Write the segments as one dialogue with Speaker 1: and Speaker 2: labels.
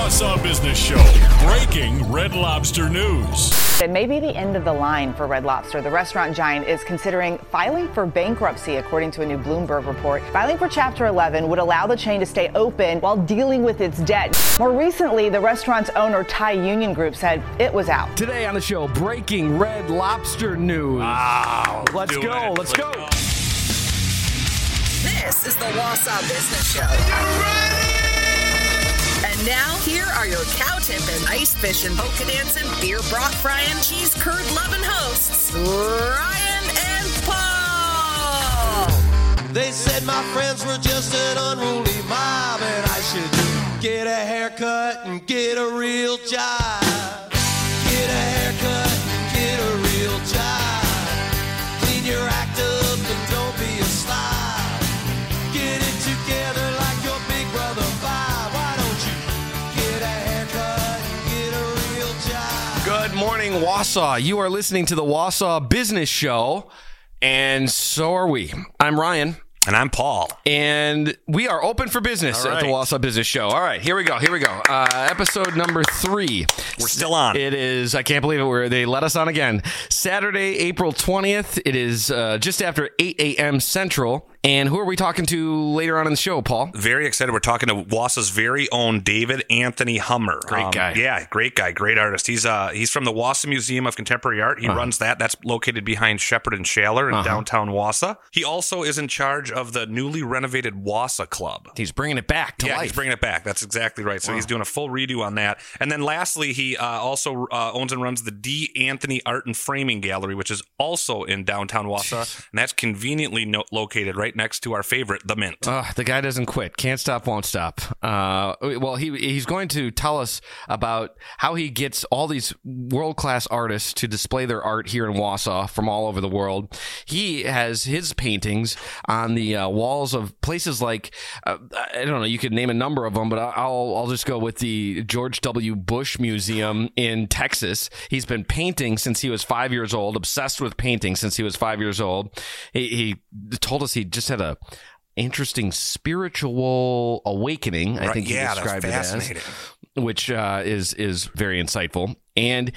Speaker 1: Wausau Business Show. Breaking Red Lobster news.
Speaker 2: It may be the end of the line for Red Lobster. The restaurant giant is considering filing for bankruptcy, according to a new Bloomberg report. Filing for Chapter 11 would allow the chain to stay open while dealing with its debt. More recently, the restaurant's owner, Thai Union Group, said it was out.
Speaker 3: Today on the show, breaking Red Lobster news.
Speaker 1: Wow.
Speaker 3: Let's go.
Speaker 4: This is the Wausau Business Show. And now, here are your cow tipping, ice fishing, polka dancing, beer broth frying, cheese curd loving hosts, Ryan and Paul.
Speaker 5: They said my friends were just an unruly mob and I should get a haircut and get a real job. Get a haircut and get a real job. Clean your act up and don't be a slob. Get it together like your big brother Bob. Why don't you get a haircut and get a real job?
Speaker 3: Good morning, Wausau. You are listening to the Wausau Business Show, and so are we. I'm Ryan.
Speaker 6: And I'm Paul.
Speaker 3: And we are open for business at the Wausau Business Show. All right, here we go. Episode number 3.
Speaker 6: We're still on.
Speaker 3: It is, I can't believe it, they let us on again. Saturday, April 20th. It is just after 8 a.m. Central. And who are we talking to later on in the show, Paul?
Speaker 6: Very excited. We're talking to Wausau's very own David Anthony Hummer.
Speaker 3: Great guy.
Speaker 6: Yeah, great guy. Great artist. He's from the Wausau Museum of Contemporary Art. He runs that. That's located behind Shepherd and Shaler in downtown Wausau. He also is in charge of the newly renovated Wausau Club.
Speaker 3: He's bringing it back to life.
Speaker 6: Yeah, he's bringing it back. That's exactly right. So he's doing a full redo on that. And then lastly, he also owns and runs the D. Anthony Art and Framing Gallery, which is also in downtown Wausau. And that's conveniently located right next to our favorite, The Mint.
Speaker 3: The guy doesn't quit. Can't stop, won't stop. Well, he's going to tell us about how he gets all these world-class artists to display their art here in Wausau from all over the world. He has his paintings on the walls of places like, I don't know, you could name a number of them, but I'll just go with the George W. Bush Museum in Texas. He's been painting since he was 5 years old, obsessed with painting since he was 5 years old. He told us he just had a interesting spiritual awakening, I think he described it as, which is very insightful. And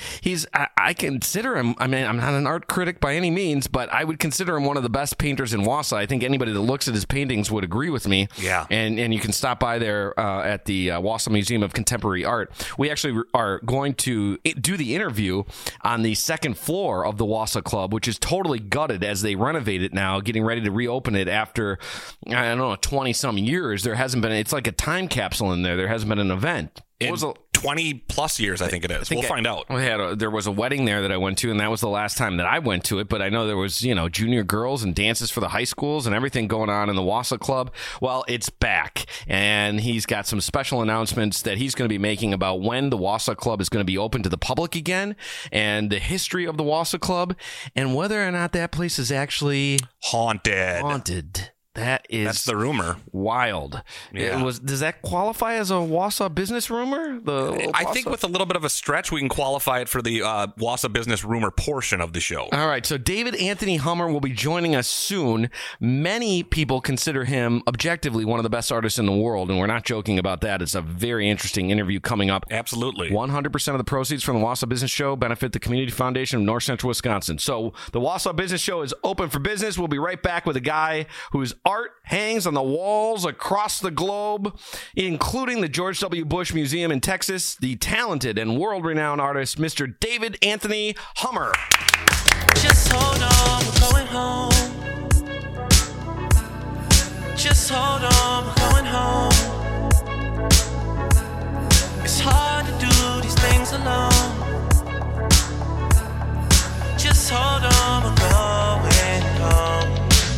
Speaker 3: I consider him, I mean, I'm not an art critic by any means, but I would consider him one of the best painters in Wausau. I think anybody that looks at his paintings would agree with me.
Speaker 6: Yeah.
Speaker 3: And you can stop by there at the Wausau Museum of Contemporary Art. We actually are going to do the interview on the second floor of the Wausau Club, which is totally gutted as they renovate it now, getting ready to reopen it after, I don't know, 20-some years. There hasn't been, it's like a time capsule in there. There hasn't been an event.
Speaker 6: It was 20 plus years, I think it is. We'll find out.
Speaker 3: There was a wedding there that I went to, and that was the last time that I went to it. But I know there was, junior girls and dances for the high schools and everything going on in the Wausau Club. Well, it's back, and he's got some special announcements that he's going to be making about when the Wausau Club is going to be open to the public again, and the history of the Wausau Club, and whether or not that place is actually haunted. That's
Speaker 6: the rumor.
Speaker 3: Wild.
Speaker 6: Yeah.
Speaker 3: Does that qualify as a Wausau business rumor?
Speaker 6: I think with a little bit of a stretch, we can qualify it for the Wausau business rumor portion of the show.
Speaker 3: All right. So David Anthony Hummer will be joining us soon. Many people consider him objectively one of the best artists in the world, and we're not joking about that. It's a very interesting interview coming up.
Speaker 6: Absolutely.
Speaker 3: 100% of the proceeds from the Wausau Business Show benefit the Community Foundation of North Central Wisconsin. So the Wausau Business Show is open for business. We'll be right back with a guy whose art hangs on the walls across the globe, including the George W. Bush Museum in Texas, the talented and world-renowned artist, Mr. David Anthony Hummer.
Speaker 5: Just hold on, we're going home. Just hold on, we're going home. It's hard to do these things alone. Just hold on, we're going home.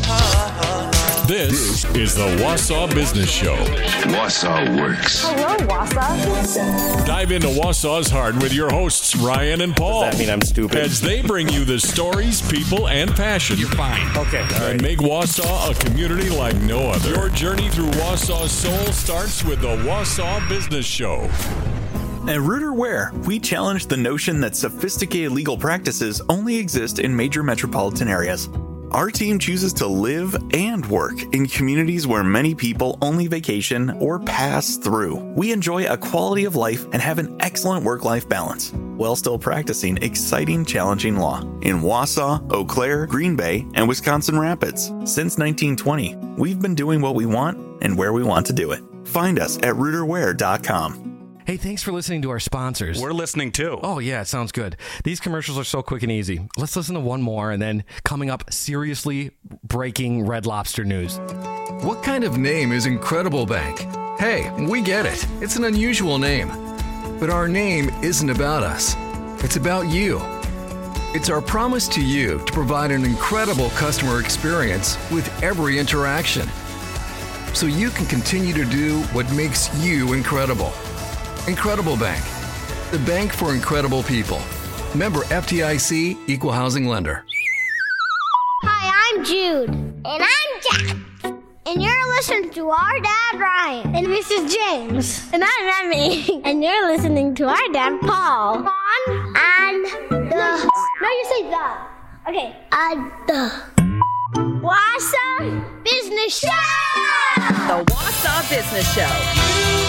Speaker 1: This is the Wausau Business Show.
Speaker 7: Wausau works.
Speaker 2: Hello, Wausau.
Speaker 1: Dive into Wausau's heart with your hosts, Ryan and Paul.
Speaker 8: Does that mean I'm stupid?
Speaker 1: As they bring you the stories, people, and passion.
Speaker 6: You're fine.
Speaker 8: Okay. All right.
Speaker 1: And make Wausau a community like no other. Your journey through Wausau's soul starts with the Wausau Business Show.
Speaker 9: At Rooter Ware, we challenge the notion that sophisticated legal practices only exist in major metropolitan areas.
Speaker 8: Our team chooses to live and work in communities where many people only vacation or pass through. We enjoy a quality of life and have an excellent work-life balance, while still practicing exciting, challenging law in Wausau, Eau Claire, Green Bay, and Wisconsin Rapids. Since 1920, we've been doing what we want and where we want to do it. Find us at RooterWare.com.
Speaker 3: Hey, thanks for listening to our sponsors.
Speaker 6: We're listening too.
Speaker 3: Oh, yeah, it sounds good. These commercials are so quick and easy. Let's listen to one more, and then coming up, seriously breaking Red Lobster news.
Speaker 10: What kind of name is Incredible Bank? Hey, we get it. It's an unusual name. But our name isn't about us. It's about you. It's our promise to you to provide an incredible customer experience with every interaction, so you can continue to do what makes you incredible. Incredible Bank, the bank for incredible people. Member FDIC, Equal Housing Lender.
Speaker 11: Hi, I'm Jude. And I'm Jack. And you're listening to our dad, Ryan. And this is James. And I'm Emmy. And you're listening to our dad, Paul. On and the... No, you say the. Okay. The Wausau Business Show!
Speaker 4: The Wausau Business Show.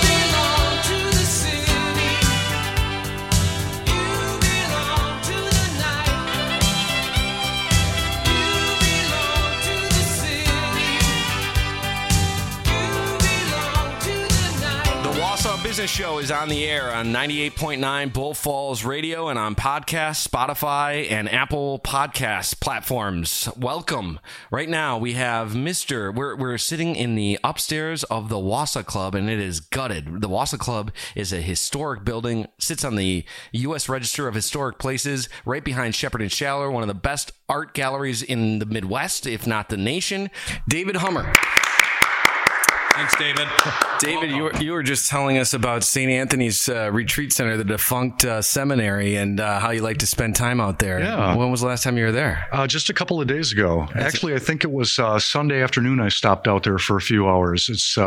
Speaker 3: Business Show is on the air on 98.9 Bull Falls Radio and on podcast, Spotify, and Apple Podcast platforms. Welcome. Right now we have we're sitting in the upstairs of the Wausau Club, and it is gutted. The Wausau Club is a historic building, sits on the U.S. Register of Historic Places, right behind Shepherd and Schaller, one of the best art galleries in the Midwest, if not the nation. David Hummer.
Speaker 6: Thanks, David.
Speaker 3: David, you were just telling us about St. Anthony's Retreat Center, the defunct seminary, and how you like to spend time out there.
Speaker 12: Yeah.
Speaker 3: When was the last time you were there?
Speaker 12: Just a couple of days ago. Actually, I think it was Sunday afternoon I stopped out there for a few hours.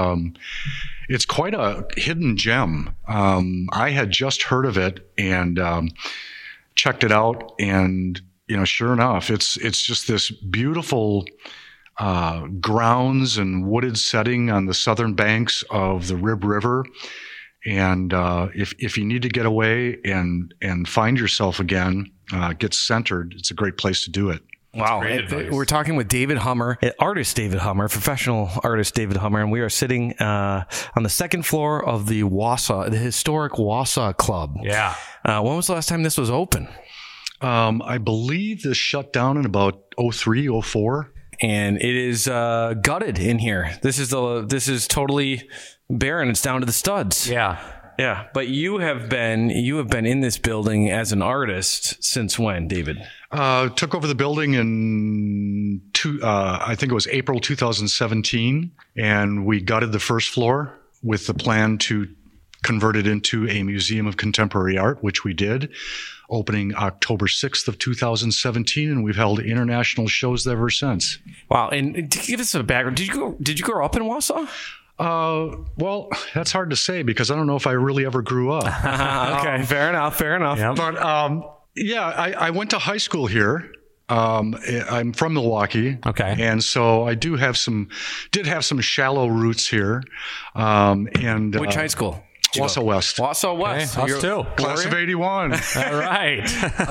Speaker 12: It's quite a hidden gem. I had just heard of it and checked it out, and sure enough, it's just this beautiful grounds and wooded setting on the southern banks of the Rib River. And if you need to get away and find yourself again, get centered, it's a great place to do it.
Speaker 3: Wow. We're talking with David Hummer, artist David Hummer, professional artist David Hummer, and we are sitting on the second floor of the historic Wausau Club.
Speaker 6: Yeah.
Speaker 3: When was the last time this was open?
Speaker 12: I believe this shut down in about 03, 04.
Speaker 3: And it is gutted in here. This is totally barren. It's down to the studs.
Speaker 6: Yeah.
Speaker 3: But you have been in this building as an artist since when, David?
Speaker 12: Took over the building in I think it was April 2017, and we gutted the first floor with the plan to convert it into a museum of contemporary art, which we did. Opening October 6th of 2017, and we've held international shows ever since.
Speaker 3: Wow. And to give us a background, did you grow up in Wausau?
Speaker 12: Well, that's hard to say because I don't know if I really ever grew up.
Speaker 3: Okay, fair enough.
Speaker 12: Yep. But I went to high school here. I'm from Milwaukee.
Speaker 6: Okay.
Speaker 12: And so I did have some shallow roots here. And
Speaker 3: which high school?
Speaker 12: Wausau West.
Speaker 3: Wausau West.
Speaker 6: Okay, us too.
Speaker 12: Class of 81.
Speaker 6: All right.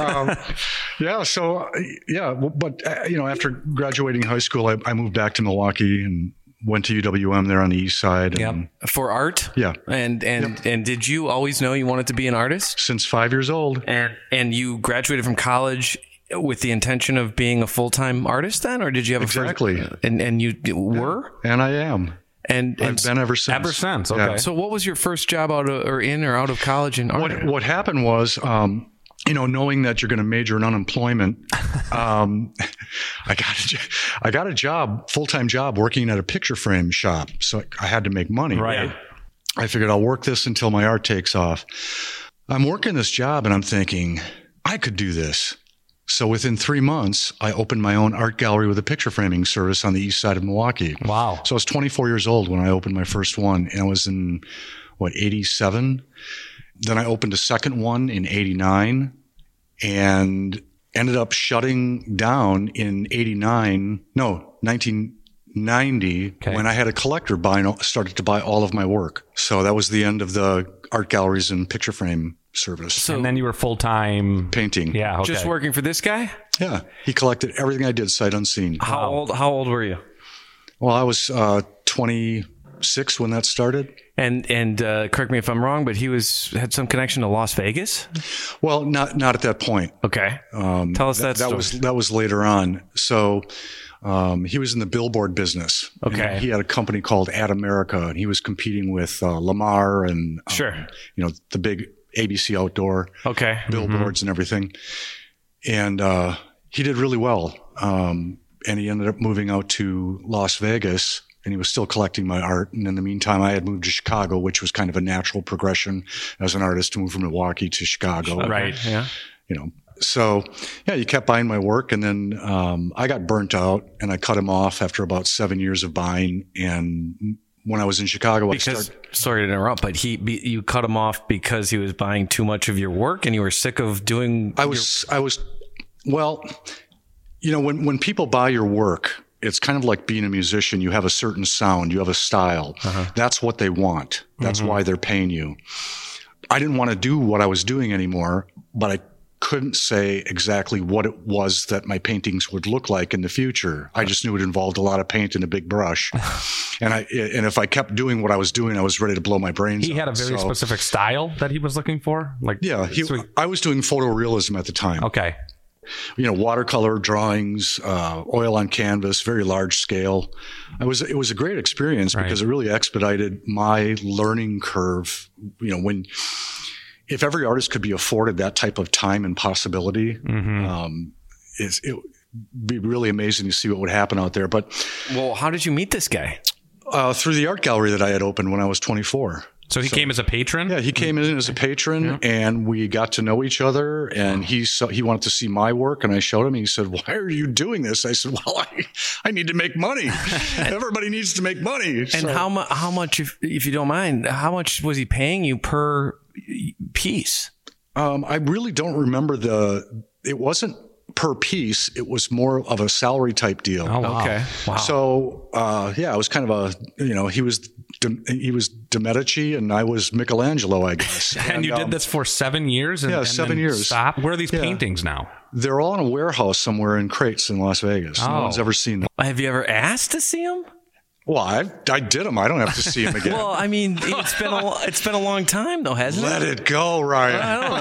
Speaker 12: But after graduating high school, I moved back to Milwaukee and went to UWM there on the east side. And,
Speaker 3: For art?
Speaker 12: Yeah.
Speaker 3: And did you always know you wanted to be an artist?
Speaker 12: Since 5 years old.
Speaker 3: And you graduated from college with the intention of being a full-time artist then? Or did you have
Speaker 12: Exactly.
Speaker 3: And you were?
Speaker 12: And I am.
Speaker 3: And
Speaker 12: I've been ever since.
Speaker 6: Ever since, okay.
Speaker 3: Yeah. So what was your first job out of college in art?
Speaker 12: What happened was, knowing that you're going to major in unemployment, I got a job, full-time job, working at a picture frame shop. So I had to make money.
Speaker 6: Right.
Speaker 12: I figured I'll work this until my art takes off. I'm working this job and I'm thinking, I could do this. So within 3 months, I opened my own art gallery with a picture framing service on the east side of Milwaukee.
Speaker 6: Wow.
Speaker 12: So I was 24 years old when I opened my first one, and I was in, 87? Then I opened a second one in 89, and ended up shutting down in 1990 when I had a collector started to buy all of my work. So that was the end of the art galleries and picture frame service.
Speaker 13: So, and then you were full-time
Speaker 12: painting.
Speaker 13: Yeah. Okay.
Speaker 3: Just working for this guy?
Speaker 12: Yeah. He collected everything I did sight unseen.
Speaker 3: How old were you?
Speaker 12: Well, I was 26 when that started.
Speaker 3: And correct me if I'm wrong, but he had some connection to Las Vegas?
Speaker 12: Well, not at that point.
Speaker 3: Okay. Tell us that story.
Speaker 12: That was later on. So he was in the billboard business.
Speaker 3: Okay.
Speaker 12: And he had a company called Ad America, and he was competing with Lamar and the big ABC Outdoor billboards and everything. And he did really well. And he ended up moving out to Las Vegas, and he was still collecting my art. And in the meantime, I had moved to Chicago, which was kind of a natural progression as an artist to move from Milwaukee to Chicago.
Speaker 3: Right. Yeah.
Speaker 12: So yeah, he kept buying my work. And then I got burnt out, and I cut him off after about 7 years of buying. And when I was in Chicago,
Speaker 3: sorry to interrupt, but you cut him off because he was buying too much of your work, and you were sick of doing.
Speaker 12: When people buy your work, it's kind of like being a musician. You have a certain sound, you have a style. That's what they want. That's why they're paying you. I didn't want to do what I was doing anymore, but I couldn't say exactly what it was that my paintings would look like in the future. I just knew it involved a lot of paint and a big brush. And if I kept doing what I was doing, I was ready to blow my brains out.
Speaker 13: He had a very specific style that he was looking for?
Speaker 12: I was doing photorealism at the time.
Speaker 13: Okay.
Speaker 12: Watercolor drawings, oil on canvas, very large scale. It was a great experience because it really expedited my learning curve. If every artist could be afforded that type of time and possibility, it would be really amazing to see what would happen out there. But
Speaker 3: how did you meet this guy?
Speaker 12: Through the art gallery that I had opened when I was 24.
Speaker 13: So he came as a patron?
Speaker 12: Yeah, he came in as a patron, and we got to know each other. And he wanted to see my work, and I showed him. And he said, "Why are you doing this?" I said, "Well, I need to make money. Everybody needs to make money."
Speaker 3: And how much, if you don't mind, how much was he paying you per piece?
Speaker 12: I really don't remember it wasn't per piece. It was more of a salary type deal.
Speaker 13: Oh, wow.
Speaker 3: Okay. Wow.
Speaker 12: So, it was kind of he was De Medici and I was Michelangelo, I guess.
Speaker 13: And you did this for 7 years?
Speaker 12: 7 years.
Speaker 13: Stop. Where are these paintings now?
Speaker 12: They're all in a warehouse somewhere in crates in Las Vegas. No one's ever seen them.
Speaker 3: Have you ever asked to see them?
Speaker 12: Well, I did them. I don't have to see them again.
Speaker 3: Well, I mean, it's been a long time though, hasn't it?
Speaker 12: Let it go, Ryan.
Speaker 3: I don't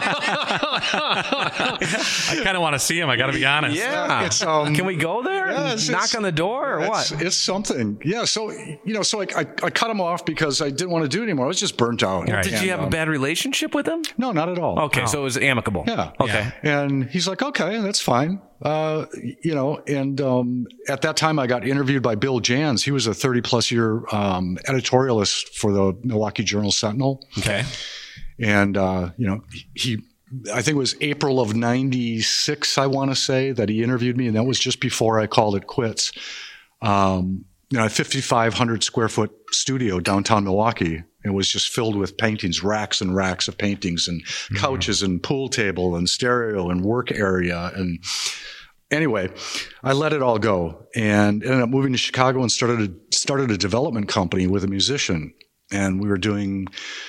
Speaker 3: know.
Speaker 13: I kind of want to see him. I got to be honest.
Speaker 3: Yeah. Can we go there? and knock on the door or what?
Speaker 12: It's something. Yeah. So I cut him off because I didn't want to do it anymore. I was just burnt out.
Speaker 3: Well, did you have a bad relationship with him?
Speaker 12: No, not at all.
Speaker 3: Okay, so it was amicable.
Speaker 12: Yeah.
Speaker 3: Okay.
Speaker 12: Yeah. And he's like, okay, that's fine. At that time I got interviewed by Bill Jans. He was a 30+ year editorialist for the Milwaukee Journal Sentinel.
Speaker 3: Okay.
Speaker 12: And, I think it was April of 96, I want to say, that he interviewed me. And that was just before I called it quits. A 5,500 square foot studio downtown Milwaukee. It was just filled with paintings, racks and racks of paintings and couches and pool table and stereo and work area. And anyway, I let it all go and ended up moving to Chicago and started a development company with a musician. And we were doing,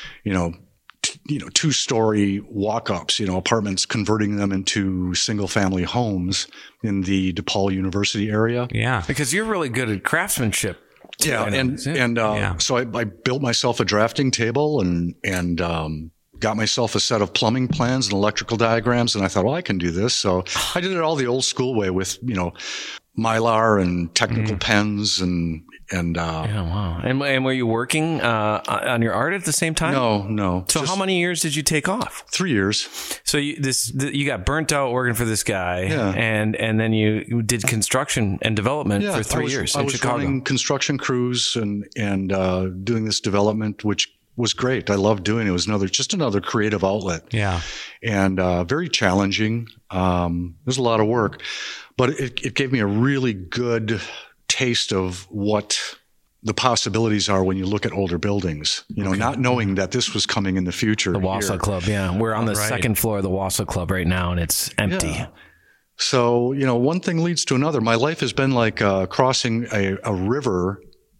Speaker 12: 2-story walk-ups, apartments, converting them into single-family homes in the DePaul University area.
Speaker 13: Yeah.
Speaker 3: Because you're really good at craftsmanship.
Speaker 12: Yeah. So I built myself a drafting table and got myself a set of plumbing plans and electrical diagrams. And I thought, well, I can do this. So I did it all the old school way with, Mylar and technical pens and
Speaker 3: wow. And were you working on your art at the same time?
Speaker 12: No.
Speaker 3: So how many years did you take off?
Speaker 12: 3 years.
Speaker 3: So you got burnt out working for this guy, and then you did construction and development for 3 years in Chicago. I was running construction crews and doing this development, which was great. I loved doing it. It was another creative outlet.
Speaker 13: Yeah,
Speaker 12: and very challenging. There's a lot of work, but it gave me a really good taste of what the possibilities are when you look at older buildings, not knowing that this was coming in the future.
Speaker 3: The Wausau Club. Yeah. We're on the second floor of the Wausau Club right now and it's empty.
Speaker 12: So, one thing leads to another. My life has been like crossing a river,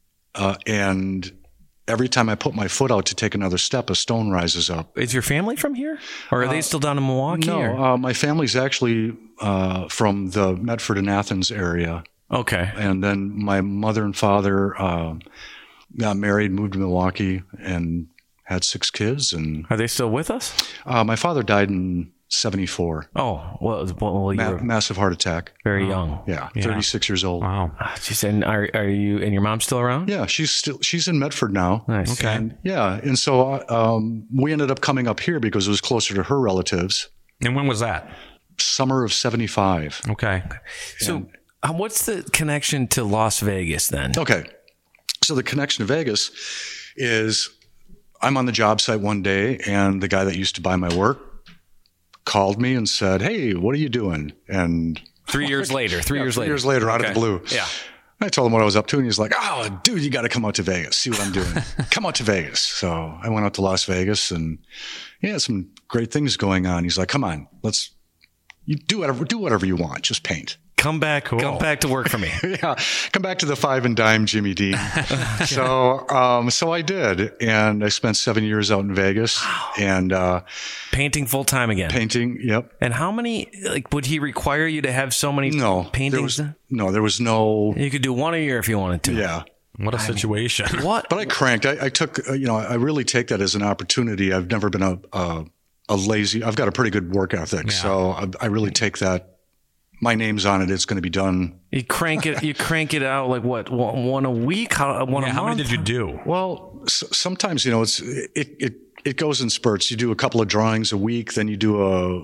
Speaker 12: and every time I put my foot out to take another step, a stone rises up.
Speaker 3: Is your family from here? Or are they still down in Milwaukee?
Speaker 12: No, my family's actually from the Medford and Athens area.
Speaker 3: Okay.
Speaker 12: And then my mother and father got married, moved to Milwaukee, and had 6 kids. And
Speaker 3: are they still with us?
Speaker 12: My father died in 1974.
Speaker 3: Oh, well you were
Speaker 12: massive heart attack.
Speaker 3: Very young.
Speaker 12: Yeah, 36 years old.
Speaker 3: Wow. Geez, and are you and your mom still around?
Speaker 12: Yeah, she's in Medford now.
Speaker 3: Nice.
Speaker 12: Okay. And so we ended up coming up here because it was closer to her relatives.
Speaker 13: And when was that?
Speaker 12: Summer of 1975.
Speaker 13: Okay.
Speaker 3: So what's the connection to Las Vegas then?
Speaker 12: Okay. So the connection to Vegas is I'm on the job site one day, and the guy that used to buy my work called me and said, "Hey, what are you doing?" And
Speaker 3: 3 years later, 3 years later.
Speaker 12: 3 years later, out of the blue.
Speaker 3: Yeah.
Speaker 12: I told him what I was up to, and he's like, "Oh, dude, you got to come out to Vegas, see what I'm doing. Come out to Vegas." So I went out to Las Vegas, and some great things going on. He's like, "Come on, you do whatever you want, just paint.
Speaker 3: Come back to work for me."
Speaker 12: Yeah, come back to the 5 and dime Jimmy Dean. So I did, and I spent 7 years out in Vegas, and
Speaker 3: painting full time again.
Speaker 12: Painting, yep.
Speaker 3: And how many? Would he require you to have so many paintings?
Speaker 12: There was no.
Speaker 3: You could do one a year if you wanted to.
Speaker 12: Yeah.
Speaker 13: What a situation.
Speaker 3: What?
Speaker 12: But I cranked. I took. I really take that as an opportunity. I've never been a lazy. I've got a pretty good work ethic, so I really take that. My name's on it. It's going to be done.
Speaker 3: You crank it out like what? One a week? One a month?
Speaker 13: How many did you do?
Speaker 12: Well, sometimes it goes in spurts. You do a couple of drawings a week, then you do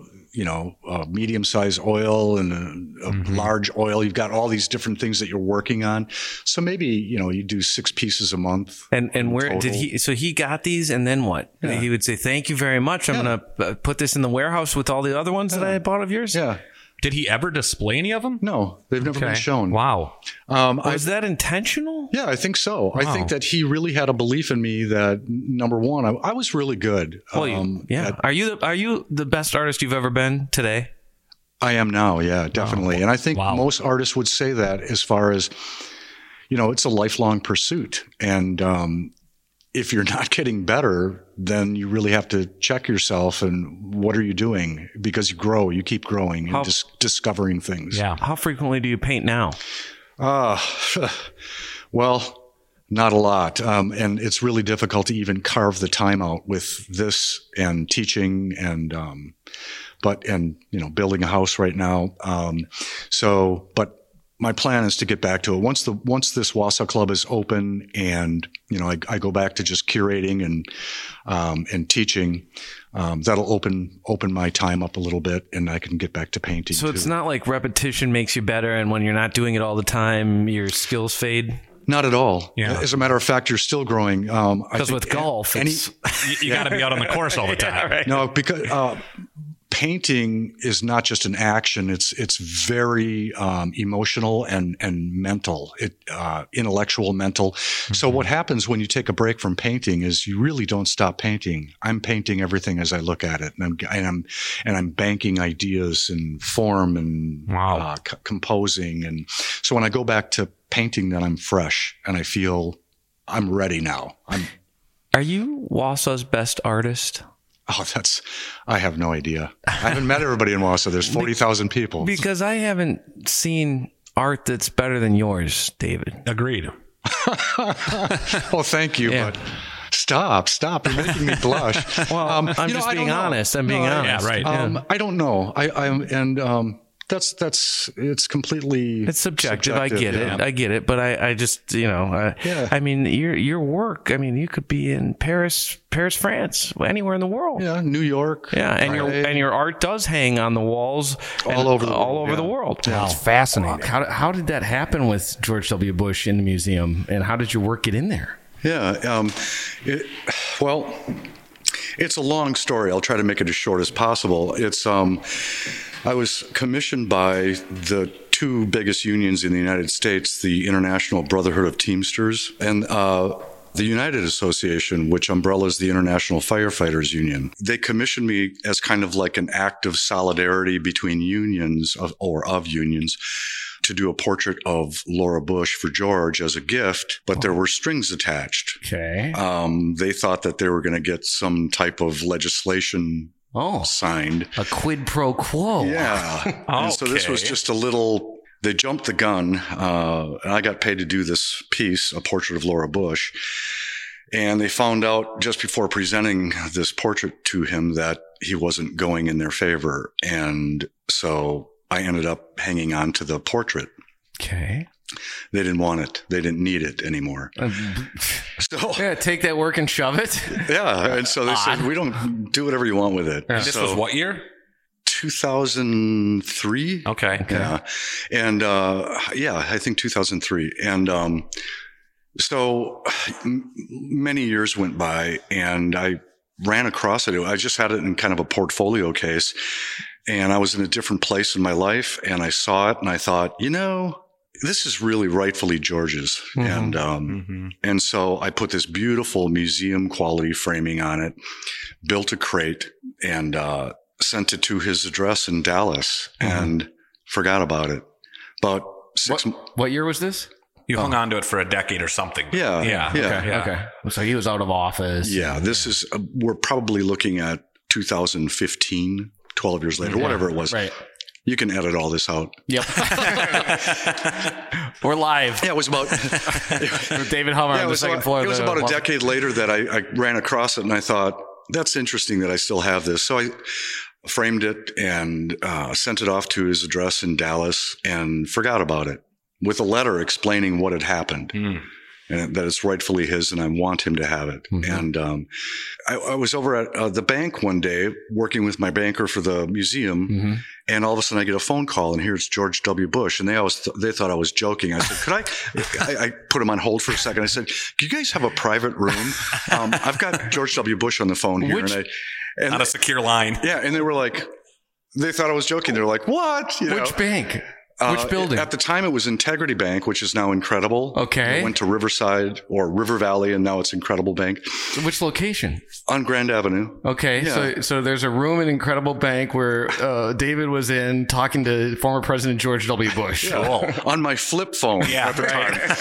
Speaker 12: a medium-sized oil and a large oil. You've got all these different things that you're working on. So maybe you do 6 pieces a month.
Speaker 3: And where total. Did he? So he got these, and then what? Yeah. He would say, "Thank you very much. I'm going to put this in the warehouse with all the other ones that I bought of yours."
Speaker 12: Yeah.
Speaker 13: Did he ever display any of them?
Speaker 12: No, they've never been shown.
Speaker 13: Wow.
Speaker 3: Was that intentional?
Speaker 12: Yeah, I think so. Wow. I think that he really had a belief in me that, number one, I was really good.
Speaker 3: Well, are you the best artist you've ever been today?
Speaker 12: I am now, yeah, definitely. Wow. And I think most artists would say that as far as, it's a lifelong pursuit. And if you're not getting better, then you really have to check yourself and what are you doing? Because you keep growing and discovering things.
Speaker 3: Yeah. How frequently do you paint now?
Speaker 12: Well, not a lot. And it's really difficult to even carve the time out with this and teaching and building a house right now. But my plan is to get back to it once this Wausau Club is open, and I go back to just curating and teaching. That'll open my time up a little bit, and I can get back to painting.
Speaker 3: So it's not like repetition makes you better, and when you're not doing it all the time, your skills fade.
Speaker 12: Not at all.
Speaker 3: Yeah.
Speaker 12: As a matter of fact, you're still growing.
Speaker 3: Because with golf,
Speaker 13: you got to be out on the course all the time.
Speaker 3: Yeah, right.
Speaker 12: No, because. Painting is not just an action. It's very emotional and mental, intellectual, mental. Mm-hmm. So what happens when you take a break from painting is you really don't stop painting. I'm painting everything as I look at it, and I'm banking ideas and form and composing. And so when I go back to painting, then I'm fresh and I feel I'm ready now.
Speaker 3: Are you Wausau's best artist?
Speaker 12: Oh, I have no idea. I haven't met everybody in Wausau. There's 40,000 people.
Speaker 3: Because I haven't seen art that's better than yours, David.
Speaker 13: Agreed.
Speaker 12: Well, thank you, but stop. You're making me blush.
Speaker 3: Well, I'm just being honest. I'm being honest.
Speaker 13: Yeah, right.
Speaker 12: I don't know. It's completely
Speaker 3: subjective. I get it. But I just, I mean, your work, I mean, you could be in Paris, France, anywhere in the world.
Speaker 12: Yeah. New York.
Speaker 3: Yeah. And your art does hang on the walls
Speaker 12: all over the world.
Speaker 3: Yeah. It's fascinating. How did that happen with George W. Bush in the museum, and how did your work get in there?
Speaker 12: Yeah. It's a long story. I'll try to make it as short as possible. I was commissioned by the 2 biggest unions in the United States, the International Brotherhood of Teamsters and the United Association, which umbrellas the International Firefighters Union. They commissioned me as kind of like an act of solidarity between unions of unions to do a portrait of Laura Bush for George as a gift, but there were strings attached.
Speaker 3: Okay.
Speaker 12: They thought that they were going to get some type of legislation signed.
Speaker 3: A quid pro quo.
Speaker 12: Yeah. And so this was just a little... They jumped the gun, and I got paid to do this piece, a portrait of Laura Bush. And they found out just before presenting this portrait to him that he wasn't going in their favor. And so I ended up hanging on to the portrait.
Speaker 3: Okay.
Speaker 12: They didn't want it. They didn't need it anymore.
Speaker 3: So yeah, take that work and shove it.
Speaker 12: Yeah. And so they said, we don't do whatever you want with it.
Speaker 6: This was what year?
Speaker 12: 2003.
Speaker 6: Okay.
Speaker 12: Yeah. And, I think 2003. And, so many years went by and I ran across it. I just had it in kind of a portfolio case and I was in a different place in my life and I saw it and I thought, this is really rightfully George's.
Speaker 3: Mm-hmm.
Speaker 12: And so I put this beautiful museum quality framing on it, built a crate and, sent it to his address in Dallas and forgot about it. About
Speaker 3: What year was this?
Speaker 6: You hung on to it for a decade or something.
Speaker 12: Yeah.
Speaker 3: Okay. So he was out of office.
Speaker 12: Yeah. This is, we're probably looking at 2015, 12 years later, whatever it was.
Speaker 3: Right.
Speaker 12: You can edit all this out.
Speaker 3: Yep. We're live.
Speaker 12: Yeah, it was about
Speaker 3: with David Hummer on the second floor.
Speaker 12: It was about a decade later that I ran across it and I thought, that's interesting that I still have this. So I framed it and sent it off to his address in Dallas and forgot about it with a letter explaining what had happened and that it's rightfully his and I want him to have it. And I was over at the bank one day working with my banker for the museum and all of a sudden I get a phone call and here's George W. Bush. And they thought I was joking. I said, I put him on hold for a second. I said, do you guys have a private room? I've got George W. Bush on the phone here. And
Speaker 6: not a secure line.
Speaker 12: Yeah. And they were like, they thought I was joking. They were like, what?
Speaker 3: Which bank? Which building?
Speaker 12: At the time, it was Integrity Bank, which is now Incredible.
Speaker 3: Okay.
Speaker 12: It went to Riverside or River Valley, and now it's Incredible Bank.
Speaker 3: Which location?
Speaker 12: On Grand Avenue.
Speaker 3: Okay.
Speaker 12: Yeah.
Speaker 3: So there's a room in Incredible Bank where David was in talking to former President George W. Bush.
Speaker 12: Yeah. Oh. On my flip phone at the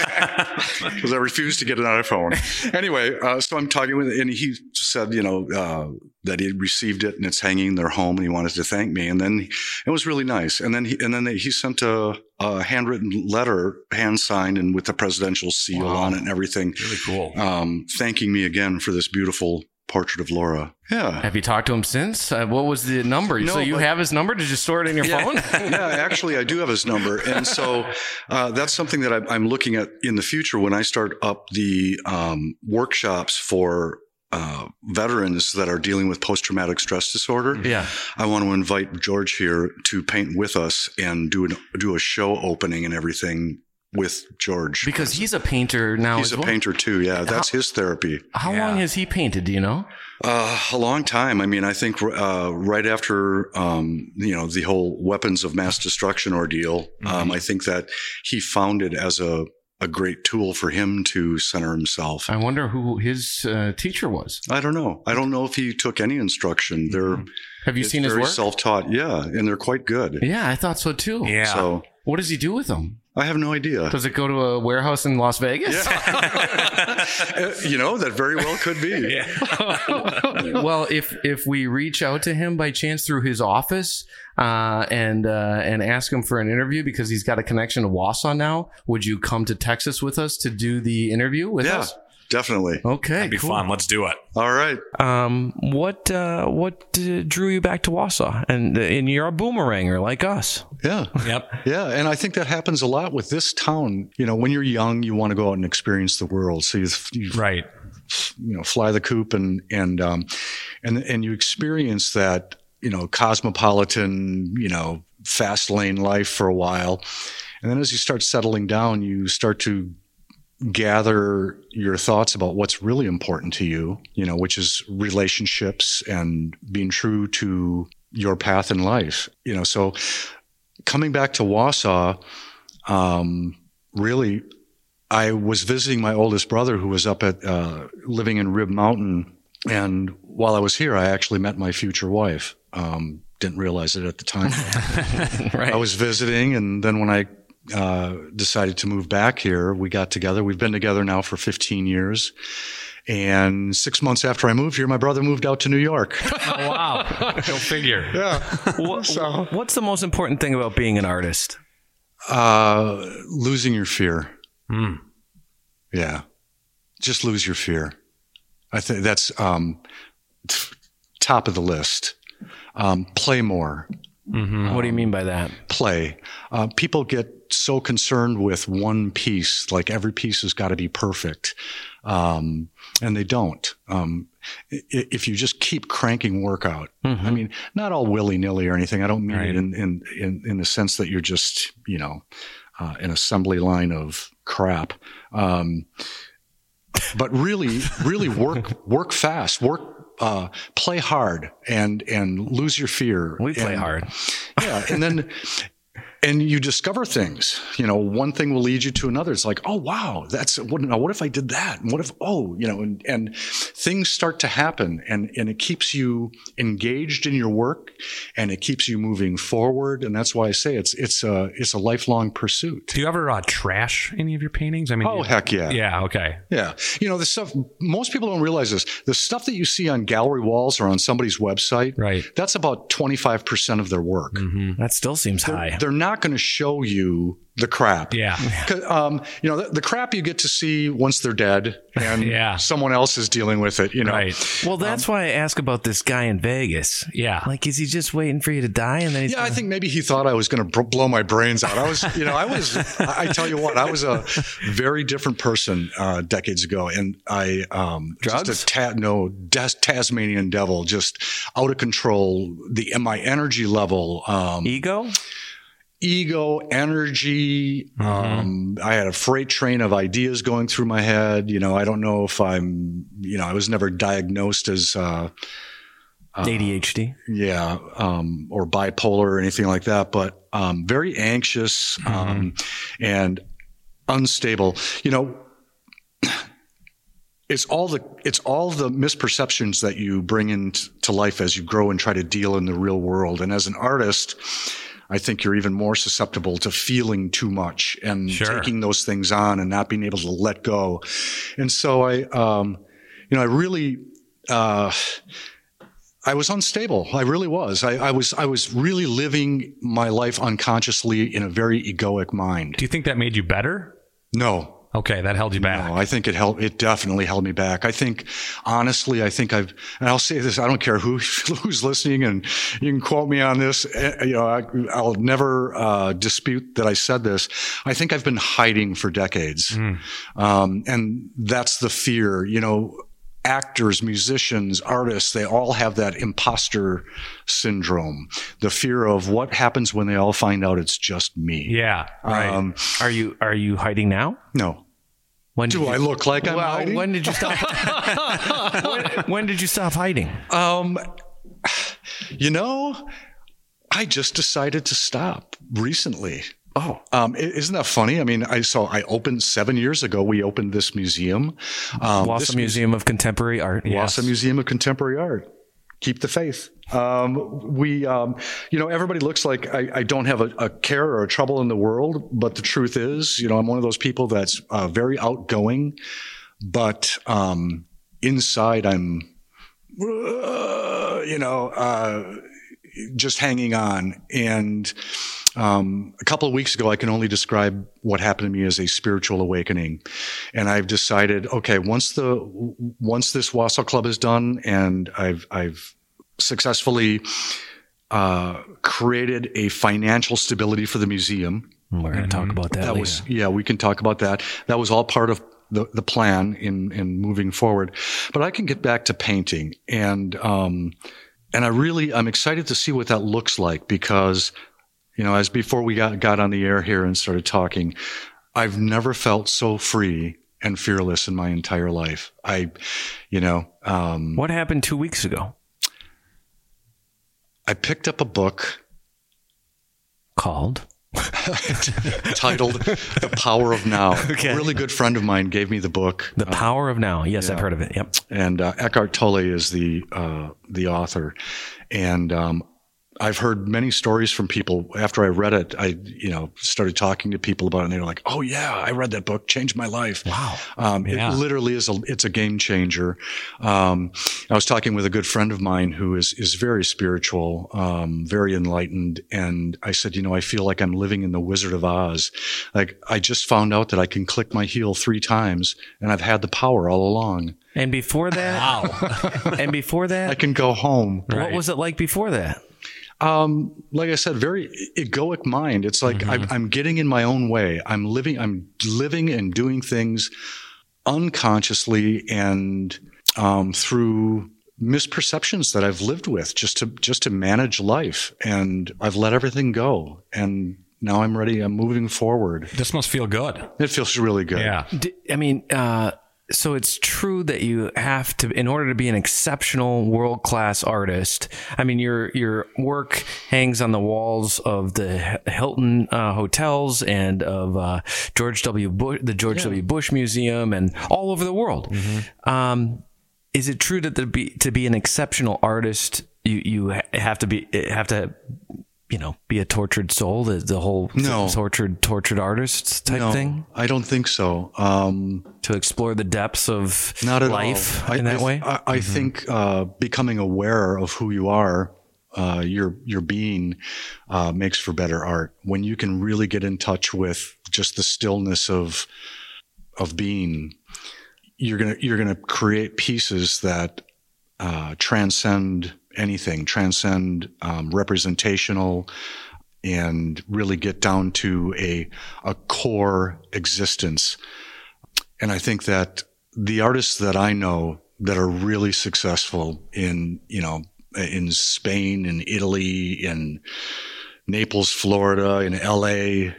Speaker 12: time. Because I refused to get an iPhone. Anyway, so I'm talking with him, and he said, that he received it and it's hanging in their home and he wanted to thank me. And then it was really nice. And then he sent a handwritten letter, hand signed and with the presidential seal on it and everything.
Speaker 6: Really cool.
Speaker 12: Thanking me again for this beautiful portrait of Laura. Yeah.
Speaker 3: Have you talked to him since? What was the number?
Speaker 12: No,
Speaker 3: so you have his number? Did you store it in your phone?
Speaker 12: Yeah, actually, I do have his number. And so that's something that I'm looking at in the future when I start up the workshops for veterans that are dealing with post-traumatic stress disorder.
Speaker 3: Yeah.
Speaker 12: I want to invite George here to paint with us and do a show opening and everything with George.
Speaker 3: Because he's a painter now.
Speaker 12: He's a painter too. Yeah. That's his therapy.
Speaker 3: How long has he painted? Do you know?
Speaker 12: A long time. I mean, I think right after the whole weapons of mass destruction ordeal, I think that he found it as a great tool for him to center himself.
Speaker 3: I wonder who his teacher was.
Speaker 12: I don't know. I don't know if he took any instruction.
Speaker 3: Have you seen his work?
Speaker 12: Self-taught. Yeah. And they're quite good.
Speaker 3: Yeah, I thought so too.
Speaker 6: Yeah.
Speaker 12: So
Speaker 3: what does he do with them?
Speaker 12: I have no idea.
Speaker 3: Does it go to a warehouse in Las Vegas?
Speaker 12: Yeah. That very well could be.
Speaker 3: Yeah. Well, if we reach out to him by chance through his office and ask him for an interview because he's got a connection to Wausau now, would you come to Texas with us to do the interview with us?
Speaker 12: Definitely.
Speaker 3: Okay,
Speaker 6: that'd be fun. Let's do it.
Speaker 12: All right.
Speaker 3: What drew you back to Wausau? And you're a boomeranger like us.
Speaker 12: Yeah.
Speaker 6: Yep.
Speaker 12: Yeah, and I think that happens a lot with this town. When you're young, you want to go out and experience the world. So you
Speaker 6: right.
Speaker 12: Fly the coop and you experience that cosmopolitan fast lane life for a while, and then as you start settling down, you start to gather your thoughts about what's really important to you, which is relationships and being true to your path in life. So coming back to Wausau, really I was visiting my oldest brother who was up at living in Rib Mountain. And while I was here, I actually met my future wife. Didn't realize it at the time.
Speaker 3: Right.
Speaker 12: I was visiting, and then when I decided to move back here, we got together. We've been together now for 15 years. And 6 months after I moved here, my brother moved out to New York.
Speaker 13: Oh, wow. Go figure.
Speaker 12: Yeah.
Speaker 3: What's the most important thing about being an artist?
Speaker 12: Losing your fear. Yeah. Just lose your fear. I think that's top of the list. Play more.
Speaker 3: Mm-hmm. What do you mean by that?
Speaker 12: Play. People get so concerned with one piece, like every piece has got to be perfect. And they don't. If you just keep cranking work out, I mean, not all willy-nilly or anything. I don't mean it in the sense that you're just, an assembly line of crap. But really work fast, play hard and lose your fear.
Speaker 3: We play hard.
Speaker 12: Yeah. And you discover things, one thing will lead you to another. It's like, oh, wow, what if I did that? And what if, and things start to happen and it keeps you engaged in your work and it keeps you moving forward. And that's why I say it's a lifelong pursuit.
Speaker 13: Do you ever trash any of your paintings? I mean,
Speaker 12: heck yeah.
Speaker 13: Yeah. Okay.
Speaker 12: Yeah. The stuff, most people don't realize this, the stuff that you see on gallery walls or on somebody's website,
Speaker 13: right?
Speaker 12: That's about 25% of their work.
Speaker 3: Mm-hmm. That still seems high.
Speaker 12: They're not going to show you the crap.
Speaker 13: Yeah.
Speaker 12: The crap you get to see once they're dead and someone else is dealing with it,
Speaker 13: Right.
Speaker 3: Well, that's why I ask about this guy in Vegas.
Speaker 13: Yeah.
Speaker 3: Like, is he just waiting for you to die? And then
Speaker 12: I think maybe he thought I was going to blow my brains out. I tell you what, I was a very different person decades ago. And I,
Speaker 3: drugs?
Speaker 12: Just Tasmanian devil, just out of control. My energy level, ego, energy. I had a freight train of ideas going through my head. I don't know if I was never diagnosed as
Speaker 3: ADHD.
Speaker 12: Yeah. Or bipolar or anything like that, but very anxious and unstable. It's all the misperceptions that you bring into life as you grow and try to deal in the real world. And as an artist, I think you're even more susceptible to feeling too much and taking those things on and not being able to let go. And so I was unstable. I really was. I was really living my life unconsciously in a very egoic mind.
Speaker 13: Do you think that made you better?
Speaker 12: No.
Speaker 13: Okay, that held you back.
Speaker 12: No, I think it definitely held me back. I think, honestly, and I'll say this, I don't care who's listening, and you can quote me on this. I'll never dispute that I said this. I think I've been hiding for decades. And that's the fear. Actors, musicians, artists, they all have that imposter syndrome. The fear of what happens when they all find out it's just me.
Speaker 13: Yeah. Right.
Speaker 3: Are you hiding now?
Speaker 12: No.
Speaker 3: When
Speaker 12: do I look like I'm hiding?
Speaker 3: When did you stop? when did you stop hiding?
Speaker 12: I just decided to stop recently.
Speaker 3: Oh,
Speaker 12: isn't that funny? I mean, I opened 7 years ago. We opened this museum,
Speaker 3: Wausau Museum of Contemporary Art.
Speaker 12: Wausau Museum of Contemporary Art. Keep the faith. Everybody looks like I don't have a care or a trouble in the world, but the truth is, I'm one of those people that's very outgoing, but inside I'm, just hanging on. And a couple of weeks ago, I can only describe what happened to me as a spiritual awakening. And I've decided, okay, once this Wausau Club is done and I've successfully created a financial stability for the museum.
Speaker 3: We're going to talk about that later.
Speaker 12: We can talk about that. That was all part of the plan in moving forward. But I can get back to painting. And I'm excited to see what that looks like because as before we got on the air here and started talking, I've never felt so free and fearless in my entire life.
Speaker 3: What happened 2 weeks ago?
Speaker 12: I picked up a book
Speaker 3: called
Speaker 12: titled The Power of Now. A really good friend of mine gave me the book.
Speaker 3: The Power of Now. Yes, I've heard of it. Yep.
Speaker 12: And Eckhart Tolle is the author. And I've heard many stories from people. After I read it, I started talking to people about it, and they were like, "Oh yeah, I read that book, changed my life."
Speaker 3: Wow!
Speaker 12: It literally is it's a game changer. I was talking with a good friend of mine who is very spiritual, very enlightened, and I said, I feel like I'm living in the Wizard of Oz. Like I just found out that I can click my heel 3 times, and I've had the power all along.
Speaker 3: And before that, and before that,
Speaker 12: I can go home.
Speaker 3: What was it like before that?
Speaker 12: Like I said, very egoic mind. It's like I'm getting in my own way. I'm living and doing things unconsciously and through misperceptions that I've lived with just to manage life. And I've let everything go. And now I'm ready. I'm moving forward.
Speaker 13: This must feel good.
Speaker 12: It feels really good.
Speaker 13: Yeah.
Speaker 3: I mean, so it's true that you have to, in order to be an exceptional world-class artist, I mean, your work hangs on the walls of the Hilton hotels and of the George W. Bush Museum and all over the world. Is it true that to be an exceptional artist, you have to be a tortured soul, the whole tortured artist type thing?
Speaker 12: I don't think so.
Speaker 3: To explore the depths of
Speaker 12: not at
Speaker 3: life
Speaker 12: all.
Speaker 3: in that way?
Speaker 12: I think becoming aware of who you are, your being, makes for better art. When you can really get in touch with just the stillness of being, you're gonna create pieces that transcend anything, transcend representational, and really get down to a core existence. And I think that the artists that I know that are really successful in Spain, in Italy, in Naples, Florida, in LA,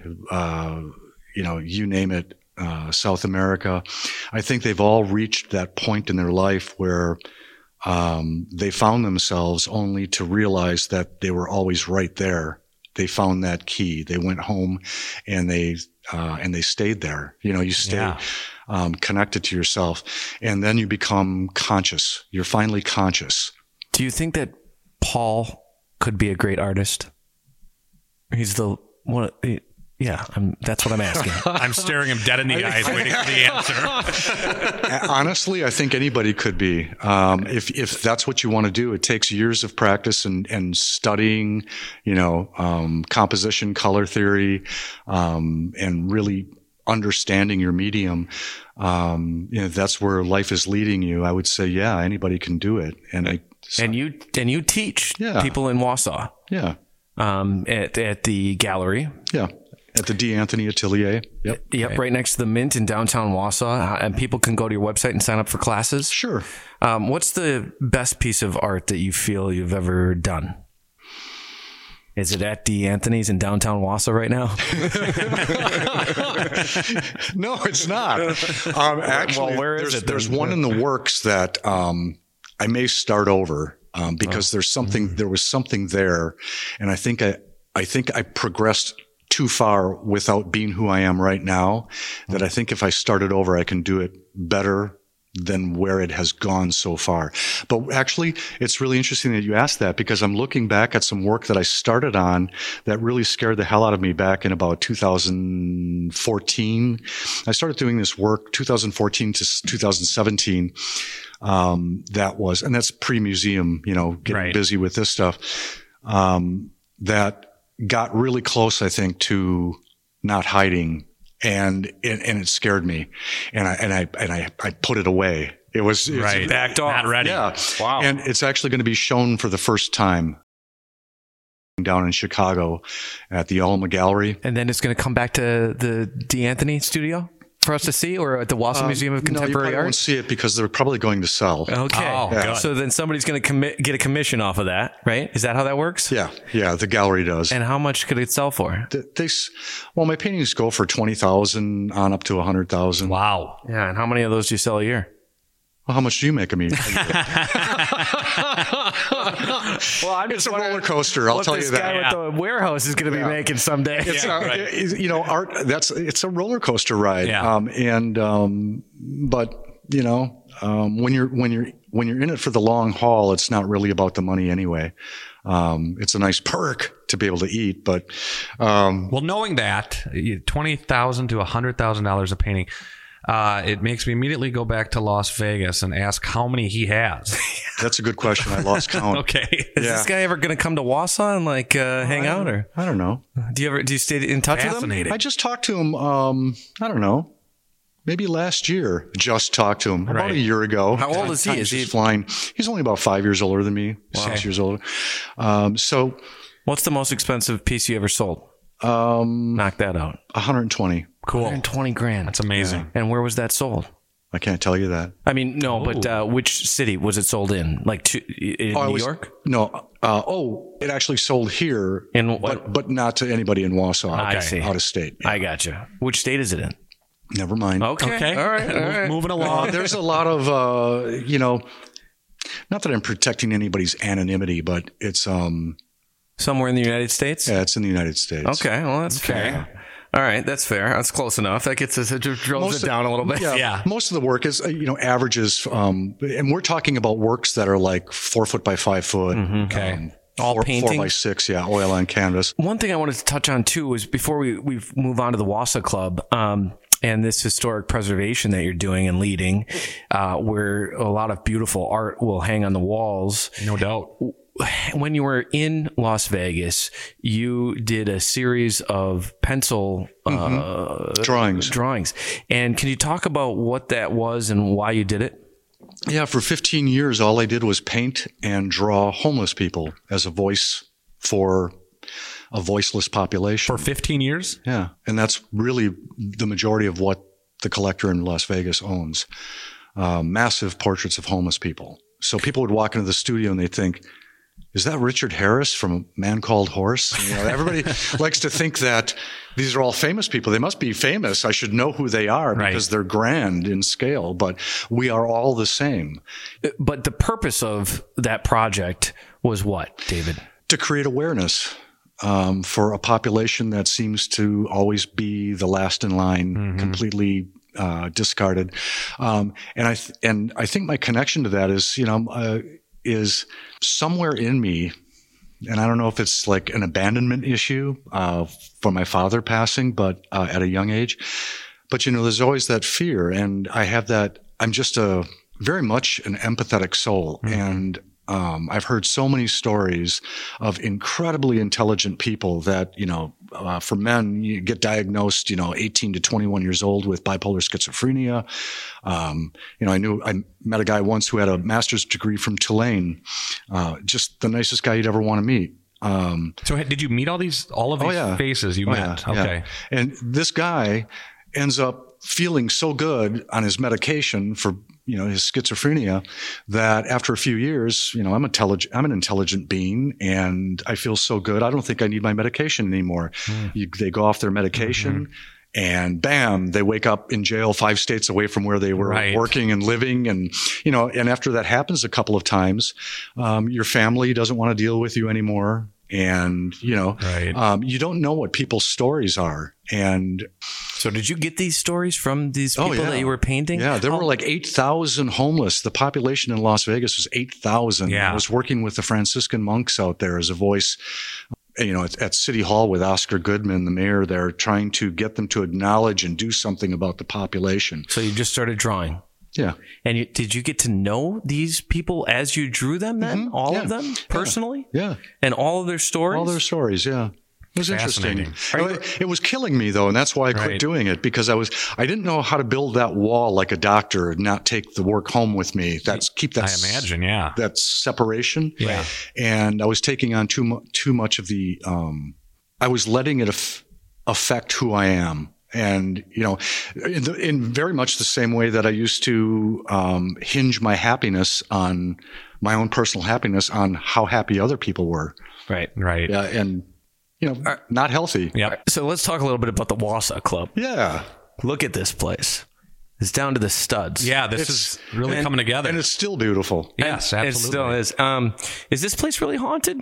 Speaker 12: you name it, South America, I think they've all reached that point in their life where they found themselves only to realize that they were always right there. They found that key. They went home and they stayed there. You stay connected to yourself, and then you become conscious. You're finally conscious.
Speaker 3: Do you think that Paul could be a great artist? He's the one. Yeah, that's what I'm asking.
Speaker 13: I'm staring him dead in the eyes, waiting for the answer.
Speaker 12: Honestly, I think anybody could be. If that's what you want to do, it takes years of practice and studying, composition, color theory, and really understanding your medium. That's where life is leading you. I would say, yeah, anybody can do it. And
Speaker 3: you teach people in Wausau.
Speaker 12: Yeah.
Speaker 3: At the gallery.
Speaker 12: Yeah. At the D. Anthony Atelier.
Speaker 3: Yep, right next to the Mint in downtown Wausau. And people can go to your website and sign up for classes.
Speaker 12: Sure.
Speaker 3: What's the best piece of art that you feel you've ever done? Is it at D. Anthony's in downtown Wausau right now?
Speaker 12: No, it's not. Actually,
Speaker 3: where is it?
Speaker 12: There's one in the works that I may start over because there was something there, and I think I progressed too far without being who I am right now, that I think if I started over, I can do it better than where it has gone so far. But actually, it's really interesting that you asked that, because I'm looking back at some work that I started on that really scared the hell out of me back in about 2014. I started doing this work 2014 to 2017. That's pre-museum, getting busy with this stuff. That got really close, I think, to not hiding, and it scared me, and I put it away. It was
Speaker 3: backed off,
Speaker 13: not ready.
Speaker 12: Yeah,
Speaker 13: wow.
Speaker 12: And it's actually going to be shown for the first time down in Chicago at the Alma Gallery,
Speaker 3: and then it's going to come back to the D. Anthony studio for us to see, or at the Wausau Museum of Contemporary Art?
Speaker 12: Won't see it because they're probably going to sell.
Speaker 3: Okay. So then somebody's going to get a commission off of that, right? Is that how that works?
Speaker 12: Yeah, the gallery does.
Speaker 3: And how much could it sell for?
Speaker 12: My paintings go for $20,000 on up to $100,000.
Speaker 3: Wow. Yeah, and how many of those do you sell a year?
Speaker 12: Well, how much do you make a meeting?
Speaker 3: Well, I'm
Speaker 12: it's a roller coaster. I'll tell you that.
Speaker 3: This guy with the warehouse is going to be making someday.
Speaker 12: Art. It's a roller coaster ride.
Speaker 3: Yeah.
Speaker 12: But when you're in it for the long haul, it's not really about the money anyway. It's a nice perk to be able to eat, but
Speaker 13: well, knowing that $20,000 to $100,000 a painting. It makes me immediately go back to Las Vegas and ask how many he has.
Speaker 12: That's a good question. I lost count.
Speaker 13: Okay.
Speaker 3: Is this guy ever going to come to Wausau and hang out? Or
Speaker 12: I don't know.
Speaker 3: Do you stay in touch with him?
Speaker 12: I just talked to him. I don't know. Maybe last year. Just talked to him about a year ago.
Speaker 3: How old is he?
Speaker 12: Is he flying? He's only about 5 years older than me.
Speaker 3: Wow.
Speaker 12: 6 years older. So,
Speaker 3: what's the most expensive piece you ever sold? Knock that out.
Speaker 12: 120.
Speaker 3: Cool. 120 grand.
Speaker 13: That's amazing.
Speaker 3: Yeah. And where was that sold?
Speaker 12: I can't tell you that.
Speaker 3: I mean, no, but which city was it sold in? In New York?
Speaker 12: No. It actually sold here, but not to anybody in Wausau.
Speaker 3: I see.
Speaker 12: Out of state.
Speaker 3: Yeah. I gotcha. Which state is it in?
Speaker 12: Never mind.
Speaker 3: Okay. All right.
Speaker 13: Moving along.
Speaker 12: There's a lot of, not that I'm protecting anybody's anonymity, but it's
Speaker 3: somewhere in the United States.
Speaker 12: Yeah, it's in the United States.
Speaker 3: Okay, well that's fair. All right, that's fair. That's close enough. That gets us, it drills it down a little bit.
Speaker 12: Yeah. Most of the work is, averages, and we're talking about works that are like 4 foot by 5 foot.
Speaker 3: Mm-hmm. Okay.
Speaker 12: All
Speaker 3: painting?
Speaker 12: 4 by 6, oil on canvas.
Speaker 3: One thing I wanted to touch on too is before we move on to the Wausau Club, and this historic preservation that you're doing and leading, where a lot of beautiful art will hang on the walls.
Speaker 13: No doubt.
Speaker 3: When you were in Las Vegas, you did a series of pencil drawings. And can you talk about what that was and why you did it?
Speaker 12: Yeah, for 15 years, all I did was paint and draw homeless people as a voice for a voiceless population.
Speaker 13: For 15 years?
Speaker 12: Yeah. And that's really the majority of what the collector in Las Vegas owns. Massive portraits of homeless people. So people would walk into the studio and they think, is that Richard Harris from A Man Called Horse? Everybody likes to think that these are all famous people. They must be famous. I should know who they are because they're grand in scale, but we are all the same.
Speaker 3: But the purpose of that project was what, David?
Speaker 12: To create awareness for a population that seems to always be the last in line, completely discarded. And I think my connection to that is somewhere in me, and I don't know if it's like an abandonment issue for my father passing, but at a young age. But there's always that fear, and I have that. I'm just very much an empathetic soul, and I've heard so many stories of incredibly intelligent people that, for men, you get diagnosed, 18 to 21 years old with bipolar schizophrenia. I met a guy once who had a master's degree from Tulane, just the nicest guy you'd ever want to meet.
Speaker 13: So did you meet all of these faces you met?
Speaker 12: Yeah,
Speaker 13: okay.
Speaker 12: Yeah. And this guy ends up feeling so good on his medication for his schizophrenia that after a few years, I'm an intelligent being and I feel so good. I don't think I need my medication anymore. They go off their medication and bam, they wake up in jail 5 states away from where they were working and living. And, and after that happens a couple of times, your family doesn't want to deal with you anymore. And, you don't know what people's stories are. And
Speaker 3: so did you get these stories from these people that you were painting?
Speaker 12: Yeah, there were like 8,000 homeless. The population in Las Vegas was 8,000.
Speaker 13: Yeah.
Speaker 12: I was working with the Franciscan monks out there as a voice, at City Hall with Oscar Goodman, the mayor there, trying to get them to acknowledge and do something about the population.
Speaker 3: So you just started drawing?
Speaker 12: Yeah.
Speaker 3: And did you get to know these people as you drew them then? All of them personally?
Speaker 12: Yeah.
Speaker 3: And all of their stories?
Speaker 12: All their stories, yeah. It was interesting. It was killing me though, and that's why I quit doing it, because I didn't know how to build that wall like a doctor and not take the work home with me. Keep that.
Speaker 13: I imagine, yeah.
Speaker 12: That separation.
Speaker 13: Yeah.
Speaker 12: And I was taking on too much of the. I was letting it affect who I am. And, in very much the same way that I used to hinge my happiness on my own personal happiness on how happy other people were.
Speaker 3: Right.
Speaker 12: Yeah, and, not healthy.
Speaker 13: Yeah.
Speaker 3: So let's talk a little bit about the Wausau Club.
Speaker 12: Yeah.
Speaker 3: Look at this place. It's down to the studs.
Speaker 13: Yeah, this is really coming together.
Speaker 12: And it's still beautiful.
Speaker 13: Yes, absolutely.
Speaker 3: It still is. Is this place really haunted?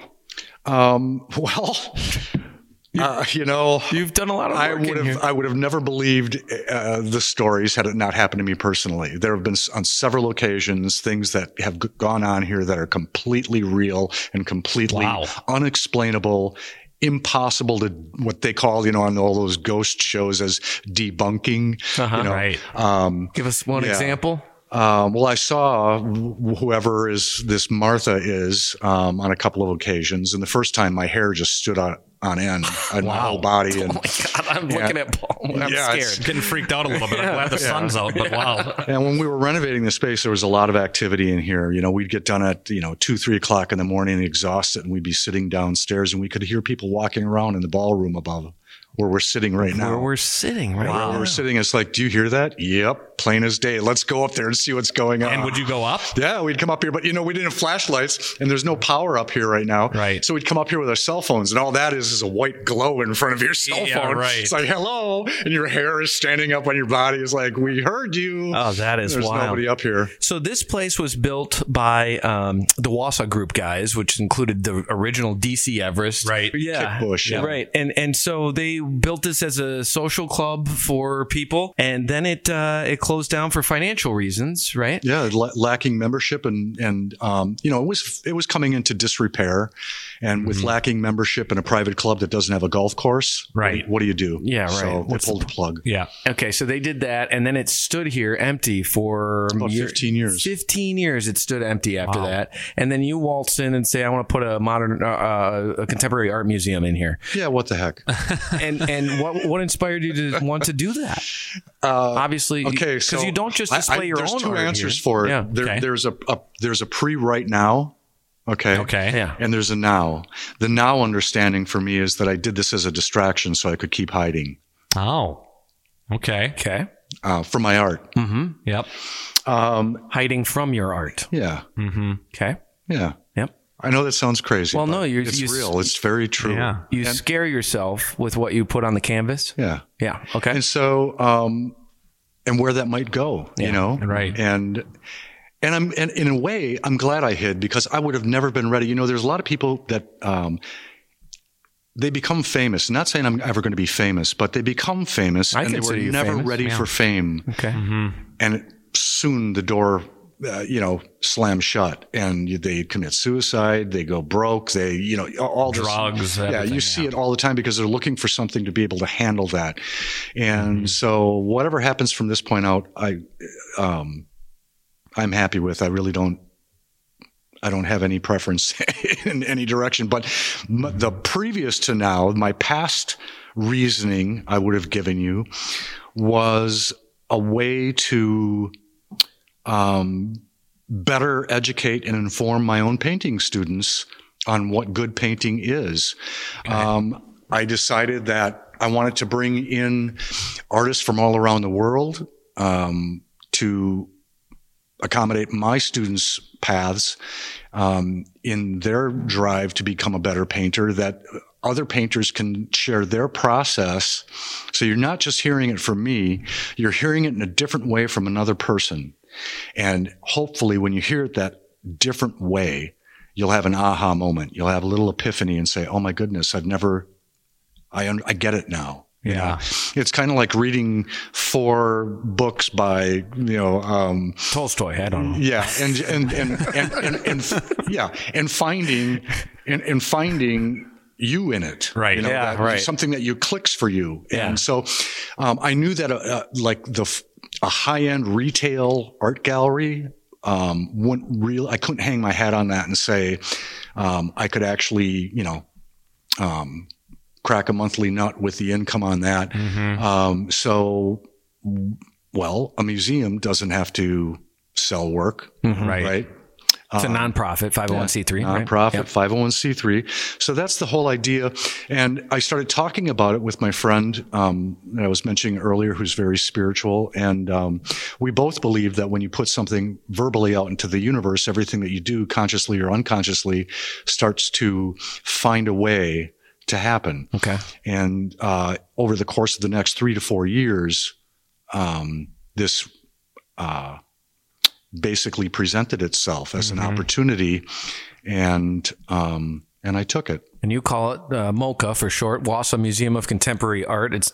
Speaker 3: You've done a lot of work
Speaker 12: I would have never believed the stories had it not happened to me personally. There have been on several occasions things that have gone on here that are completely real and completely unexplainable, impossible to what they call, on all those ghost shows as debunking.
Speaker 13: Right.
Speaker 3: Give us one example.
Speaker 12: Well, I saw whoever this Martha is on a couple of occasions, and the first time my hair just stood on end on my whole body. And,
Speaker 3: oh my God, I'm looking at Paul. I'm scared.
Speaker 13: Getting freaked out a little bit. I'm glad the sun's out, but wow.
Speaker 12: And when we were renovating the space, there was a lot of activity in here. We'd get done at 2-3 o'clock in the morning, exhausted, and we'd be sitting downstairs, and we could hear people walking around in the ballroom above where we're sitting right now.
Speaker 3: Where we're sitting right now.
Speaker 12: Where we're sitting, it's like, do you hear that? Yep, plain as day. Let's go up there and see what's going on.
Speaker 13: And would you go up?
Speaker 12: Yeah, we'd come up here, but we didn't have flashlights, and there's no power up here right now.
Speaker 13: Right.
Speaker 12: So we'd come up here with our cell phones, and all that is a white glow in front of your cell phone.
Speaker 13: Right.
Speaker 12: It's like, hello, and your hair is standing up on your body. It's like, we heard you.
Speaker 3: Oh, that is
Speaker 12: There's
Speaker 3: wild.
Speaker 12: nobody up here.
Speaker 3: So this place was built by the Wausau Group guys, which included the original DC Everest.
Speaker 13: Right.
Speaker 3: Yeah.
Speaker 12: Kick Bush. Yeah.
Speaker 3: Right. And so they built this as a social club for people, and then it closed down for financial reasons, right?
Speaker 12: Yeah, lacking membership, and it was coming into disrepair, and with lacking membership in a private club that doesn't have a golf course,
Speaker 13: right?
Speaker 12: What do you do?
Speaker 3: Yeah, right.
Speaker 12: So they pulled the plug.
Speaker 13: Yeah.
Speaker 3: Okay, so they did that, and then it stood here empty for
Speaker 12: about 15 years.
Speaker 3: 15 years it stood empty after that, and then you waltzed in and say, "I want to put a modern, a contemporary art museum in here."
Speaker 12: Yeah, what the heck?
Speaker 3: and what inspired you to want to do that? Obviously,
Speaker 12: okay,
Speaker 3: because you don't just display your
Speaker 12: there's
Speaker 3: own
Speaker 12: two
Speaker 3: art
Speaker 12: answers
Speaker 3: here.
Speaker 12: for it.
Speaker 3: Yeah.
Speaker 12: There's a pre-right now. Okay.
Speaker 3: Yeah.
Speaker 12: And there's a now. The now understanding for me is that I did this as a distraction so I could keep hiding.
Speaker 13: Oh. Okay.
Speaker 12: For my art.
Speaker 3: Mm-hmm.
Speaker 13: Yep.
Speaker 3: Hiding from your art.
Speaker 12: Yeah.
Speaker 13: Mm-hmm.
Speaker 3: Okay.
Speaker 12: Yeah.
Speaker 3: Yep.
Speaker 12: I know that sounds crazy.
Speaker 3: Well, no,
Speaker 12: it's real. It's very true.
Speaker 13: Yeah.
Speaker 3: You scare yourself with what you put on the canvas.
Speaker 12: Yeah.
Speaker 3: Yeah. Okay.
Speaker 12: And so, and where that might go,
Speaker 13: Right.
Speaker 12: And in a way, I'm glad I hid, because I would have never been ready. There's a lot of people that, they become famous. Not saying I'm ever going to be famous, but they become famous and they were never ready for fame.
Speaker 3: Okay.
Speaker 13: Mm-hmm.
Speaker 12: And soon the door, slams shut, and they commit suicide. They go broke. They, all this,
Speaker 13: drugs.
Speaker 12: Yeah, you see it all the time because they're looking for something to be able to handle that. And so whatever happens from this point out, I'm happy with. I really don't have any preference in any direction. But the previous to now, my past reasoning I would have given you was a way to better educate and inform my own painting students on what good painting is. Okay. I decided that I wanted to bring in artists from all around the world to accommodate my students' paths in their drive to become a better painter, that other painters can share their process. So you're not just hearing it from me, you're hearing it in a different way from another person. And hopefully when you hear it that different way, you'll have an aha moment. You'll have a little epiphany and say, oh my goodness, I get it now.
Speaker 13: Yeah.
Speaker 12: It's kind of like reading 4 books by,
Speaker 3: Tolstoy. I don't know.
Speaker 12: Yeah. And finding you in it.
Speaker 13: Right.
Speaker 12: Right. Something that clicks for you.
Speaker 3: Yeah.
Speaker 12: And so, I knew that, a high-end retail art gallery, I couldn't hang my hat on that and say, I could actually, crack a monthly nut with the income on that. Mm-hmm. A museum doesn't have to sell work.
Speaker 3: Mm-hmm.
Speaker 12: Right.
Speaker 3: It's a nonprofit, 501c3.
Speaker 12: Nonprofit,
Speaker 3: right? Yep.
Speaker 12: 501c3. So that's the whole idea. And I started talking about it with my friend that I was mentioning earlier, who's very spiritual. And we both believe that when you put something verbally out into the universe, everything that you do, consciously or unconsciously, starts to find a way to happen.
Speaker 3: Okay.
Speaker 12: And over the course of the next 3 to 4 years, this basically presented itself as an opportunity, and I took it.
Speaker 3: And you call it MOCA for short, Wausau Museum of Contemporary Art. It's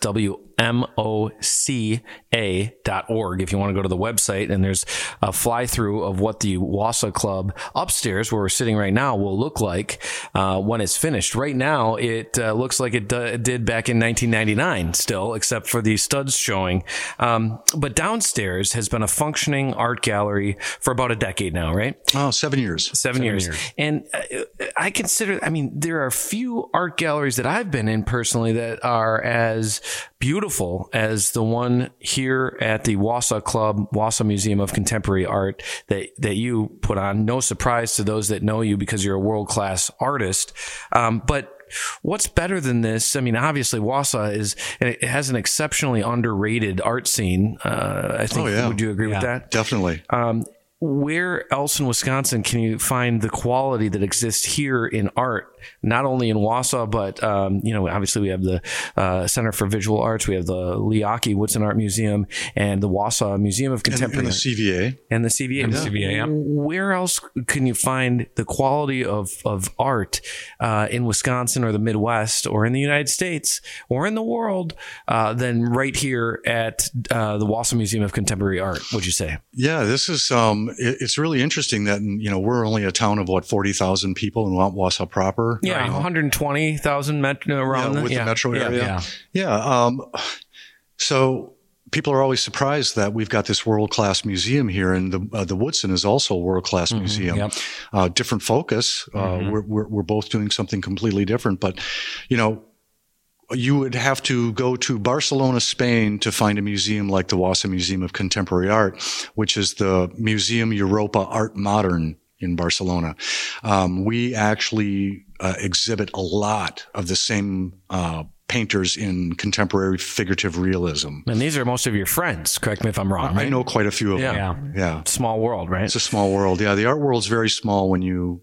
Speaker 3: WMOCA.org if you want to go to the website. And there's a fly-through of what the Wausau Club upstairs, where we're sitting right now, will look like when it's finished. Right now, it looks like it did back in 1999 still, except for the studs showing. But downstairs has been a functioning art gallery for about a decade now, right?
Speaker 12: Oh, 7 years.
Speaker 3: 7 years. And I consider, there are few art galleries that I've been in personally that are as beautiful as the one here at the Wausau Club, Wausau Museum of Contemporary Art that you put on. No surprise to those that know you because you're a world-class artist. But what's better than this? Obviously Wausau it has an exceptionally underrated art scene. I think, would you agree with that?
Speaker 12: Definitely.
Speaker 3: Where else in Wisconsin can you find the quality that exists here in art? Not only in Wausau, but, obviously we have the Center for Visual Arts. We have the Leake Woodson Art Museum and the Wausau Museum of Contemporary
Speaker 12: and the CVA.
Speaker 3: And the CVA. Where else can you find the quality of art in Wisconsin or the Midwest or in the United States or in the world than right here at the Wausau Museum of Contemporary Art, would you say?
Speaker 12: Yeah, this is it's really interesting that we're only a town of 40,000 people in Wausau proper.
Speaker 3: Yeah, right? 120,000 around
Speaker 12: the metro area. Yeah. So people are always surprised that we've got this world-class museum here, and the Woodson is also a world-class museum.
Speaker 3: Yep.
Speaker 12: Different focus. We're both doing something completely different, but you would have to go to Barcelona, Spain to find a museum like the Wausau Museum of Contemporary Art, which is the Museum Europa Art Modern in Barcelona. We actually exhibit a lot of the same painters in contemporary figurative realism.
Speaker 3: And these are most of your friends, correct me if I'm wrong.
Speaker 12: I know quite a few of them. Yeah.
Speaker 3: Small world, right?
Speaker 12: It's a small world. Yeah, the art world's very small when you're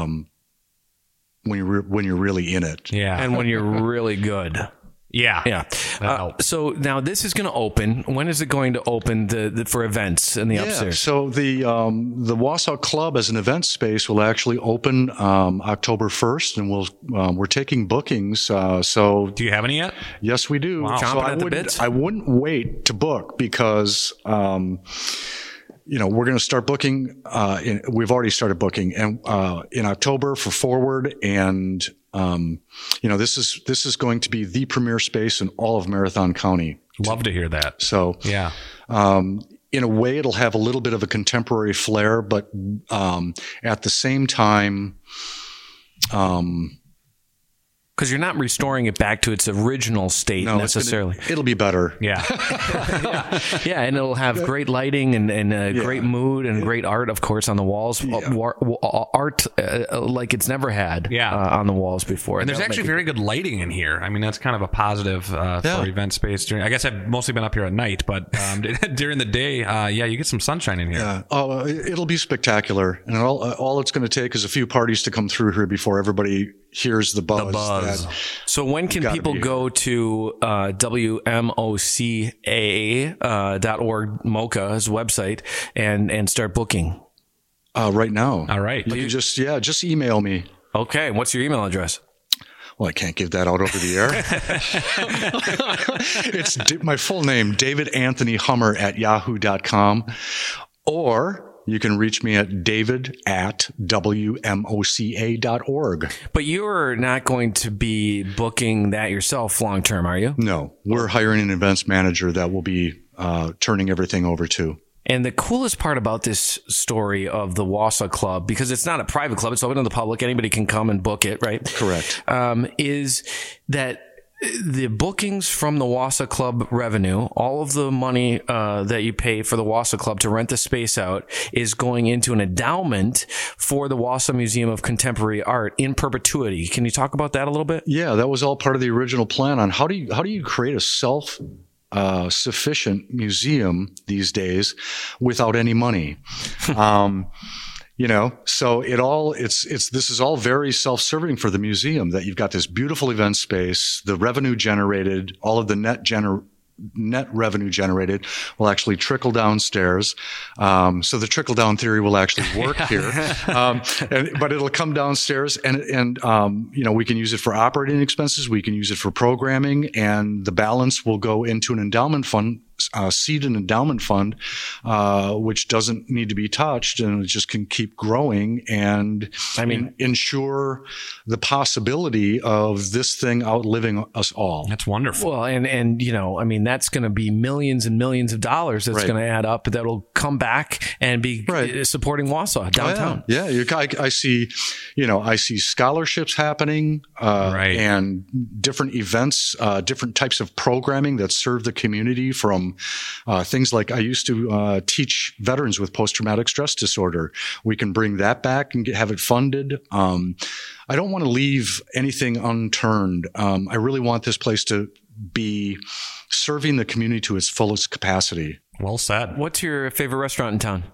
Speaker 12: really in it.
Speaker 3: Yeah. And when you're really good.
Speaker 13: Yeah.
Speaker 3: So now this is going to open. When is it going to open for events in the upstairs?
Speaker 12: So the Wausau Club as an event space will actually open October 1st, and we're taking bookings. So
Speaker 13: do you have any yet?
Speaker 12: Yes, we do.
Speaker 3: Wow.
Speaker 12: So I wouldn't wait to book because we're going to start booking. We've already started booking, and in October for Forward, and this is going to be the premier space in all of Marathon County.
Speaker 13: Love to hear that.
Speaker 12: So
Speaker 13: yeah.
Speaker 12: In a way, it'll have a little bit of a contemporary flair, but at the same time,
Speaker 3: because you're not restoring it back to its original state necessarily.
Speaker 12: It'll be better.
Speaker 3: Yeah. Yeah, and it'll have great lighting and great mood and great art, of course, on the walls. Art like it's never had on the walls before.
Speaker 13: And there's actually very good lighting in here. That's kind of a positive for event space. I guess I've mostly been up here at night, but during the day, you get some sunshine in here.
Speaker 12: Yeah. Oh, it'll be spectacular. And all it's going to take is a few parties to come through here before everybody hears the buzz.
Speaker 3: So when can people go to WMOCA.org, MOCA's website, and start booking?
Speaker 12: Right now.
Speaker 3: All right.
Speaker 12: You just email me.
Speaker 3: Okay. What's your email address?
Speaker 12: Well, I can't give that out over the air. It's my full name, davidanthonyhummer@yahoo.com, or you can reach me at david@wmoca.org.
Speaker 3: But you're not going to be booking that yourself long term, are you?
Speaker 12: No. We're hiring an events manager that will be turning everything over to.
Speaker 3: And the coolest part about this story of the Wausau Club, because it's not a private club, it's open to the public, anybody can come and book it, right?
Speaker 12: Correct.
Speaker 3: Is that the bookings from the Wausau Club revenue, all of the money that you pay for the Wausau Club to rent the space out, is going into an endowment for the Wausau Museum of Contemporary Art in perpetuity. Can you talk about that a little bit?
Speaker 12: Yeah, that was all part of the original plan on how do you create a self-sufficient museum these days without any money. So this is all very self-serving for the museum, that you've got this beautiful event space, the revenue generated, all of the net net revenue generated will actually trickle downstairs. So the trickle down theory will actually work here. But it'll come downstairs and we can use it for operating expenses. We can use it for programming, and the balance will go into an endowment fund, seed and endowment fund, which doesn't need to be touched, and it just can keep growing and ensure the possibility of this thing outliving us all.
Speaker 13: That's wonderful.
Speaker 3: Well, and that's going to be millions and millions of dollars that's going to add up that'll come back and be supporting Wausau downtown.
Speaker 12: Oh, yeah. I see scholarships happening, and different events, different types of programming that serve the community, from things like I used to teach veterans with post-traumatic stress disorder. We can bring that back and have it funded. I don't want to leave anything unturned. I really want this place to be serving the community to its fullest capacity.
Speaker 13: Well said.
Speaker 3: What's your favorite restaurant in town?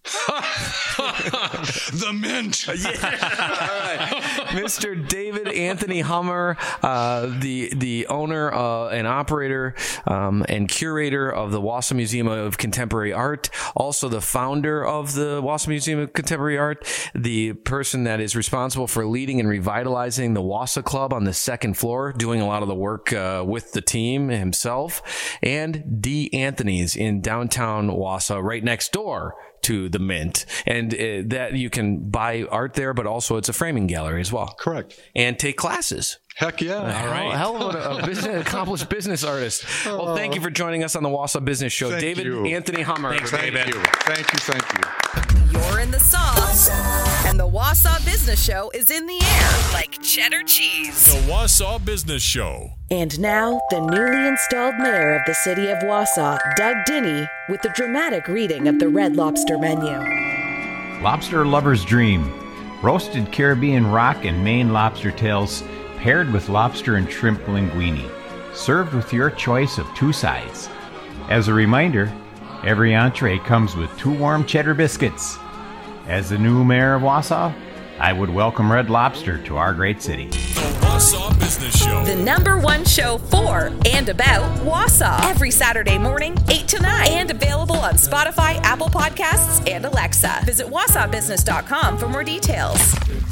Speaker 12: The Mint.
Speaker 3: Yeah. All right. Mr. David Anthony Hummer, the owner and operator and curator of the Wausau Museum of Contemporary Art, also the founder of the Wausau Museum of Contemporary Art, the person that is responsible for leading and revitalizing the Wausau Club on the second floor, doing a lot of the work with the team himself, and D. Anthony's in downtown Wausau, right next door to the Mint, and that you can buy art there, but also it's a framing gallery as well.
Speaker 12: Correct.
Speaker 3: And take classes.
Speaker 12: Heck yeah.
Speaker 3: All right. Hell of a accomplished business artist. Well, thank you for joining us on the Wausau Business Show.
Speaker 12: Thank
Speaker 3: David
Speaker 12: you.
Speaker 3: Anthony Hummer.
Speaker 13: Thanks,
Speaker 12: Thank
Speaker 13: David.
Speaker 12: you. Thank you.
Speaker 4: You're in the sauce, and the Wausau Business Show is in the air like cheddar cheese.
Speaker 1: The Wausau Business Show.
Speaker 4: And now, the newly installed mayor of the city of Wausau, Doug Dinney, with the dramatic reading of the Red Lobster menu.
Speaker 14: Lobster Lover's Dream. Roasted Caribbean rock and Maine lobster tails paired with lobster and shrimp linguine. Served with your choice of 2 sides. As a reminder, every entree comes with 2 warm cheddar biscuits. As the new mayor of Wausau, I would welcome Red Lobster to our great city.
Speaker 1: The Wausau Business Show.
Speaker 4: The #1 show for and about Wausau. Every Saturday morning, 8 to 9. And available on Spotify, Apple Podcasts, and Alexa. Visit wausaubusiness.com for more details.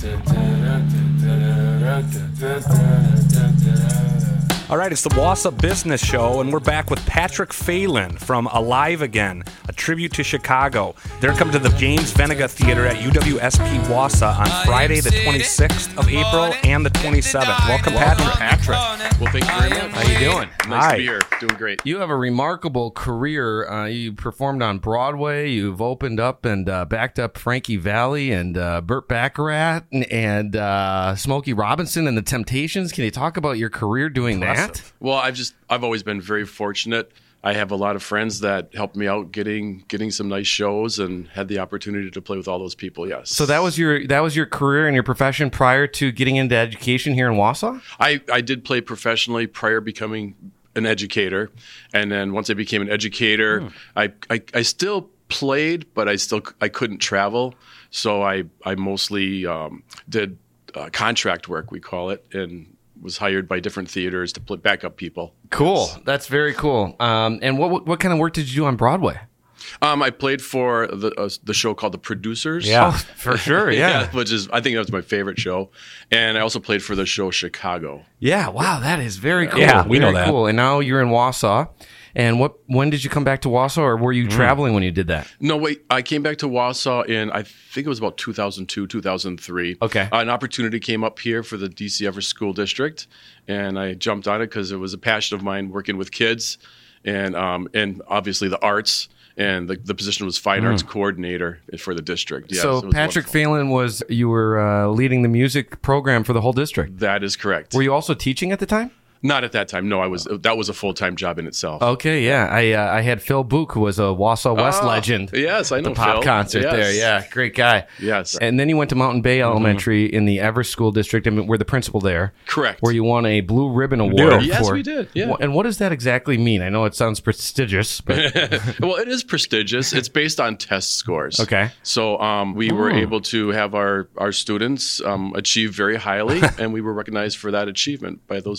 Speaker 6: All right, it's the Wausau Business Show, and we're back with Patrick Phelan from Alive Again, a tribute to Chicago. They're coming to the James Venega Theater at UWSP Wausau on Friday, the 26th of April and the 27th. Welcome, Patrick.
Speaker 15: Well, thank you very much.
Speaker 3: How you doing?
Speaker 15: Nice to be here. Doing great.
Speaker 3: You have a remarkable career. You performed on Broadway. You've opened up and backed up Frankie Valli and Burt Baccarat and Smokey Robinson and the Temptations. Can you talk about your career doing that?
Speaker 15: Well, I've always been very fortunate. I have a lot of friends that helped me out getting some nice shows and had the opportunity to play with all those people. Yes.
Speaker 3: So that was your career and your profession prior to getting into education here in Wausau?
Speaker 15: I did play professionally prior to becoming an educator, and then once I became an educator, I still played, but I couldn't travel, so I mostly did contract work, we call it, and was hired by different theaters to play backup people.
Speaker 3: Cool. That's very cool. And what kind of work did you do on Broadway?
Speaker 15: I played for the show called The Producers.
Speaker 3: Yeah, for sure. Yeah.
Speaker 15: Which is, I think that was my favorite show. And I also played for the show Chicago.
Speaker 3: Yeah. Wow. That is very cool.
Speaker 13: Yeah, we know that.
Speaker 3: Cool. And now you're in Wausau. And when did you come back to Wausau, or were you traveling when you did that?
Speaker 15: No, wait. I came back to Wausau in, I think it was about 2002, 2003.
Speaker 3: Okay.
Speaker 15: An opportunity came up here for the DC Everest School District, and I jumped on it because it was a passion of mine working with kids and obviously the arts. And the position was Fine Arts Coordinator for the district. Yes,
Speaker 3: so Patrick Phelan you were leading the music program for the whole district.
Speaker 15: That is correct.
Speaker 3: Were you also teaching at the time?
Speaker 15: Not at that time. No, that was a full-time job in itself.
Speaker 3: Okay, yeah. I had Phil Book, who was a Wausau West legend.
Speaker 15: Yes, I know
Speaker 3: the pop
Speaker 15: Phil.
Speaker 3: concert there. Yeah, great guy.
Speaker 15: Yes.
Speaker 3: And then you went to Mountain Bay Elementary in the Everest School District, and we're the principal there.
Speaker 15: Correct.
Speaker 3: Where you won a Blue Ribbon Award.
Speaker 15: Yes, we did. Yeah.
Speaker 3: And what does that exactly mean? I know it sounds prestigious, but
Speaker 15: well, it is prestigious. It's based on test scores.
Speaker 3: Okay.
Speaker 15: So we were able to have our students achieve very highly, and we were recognized for that achievement by those students.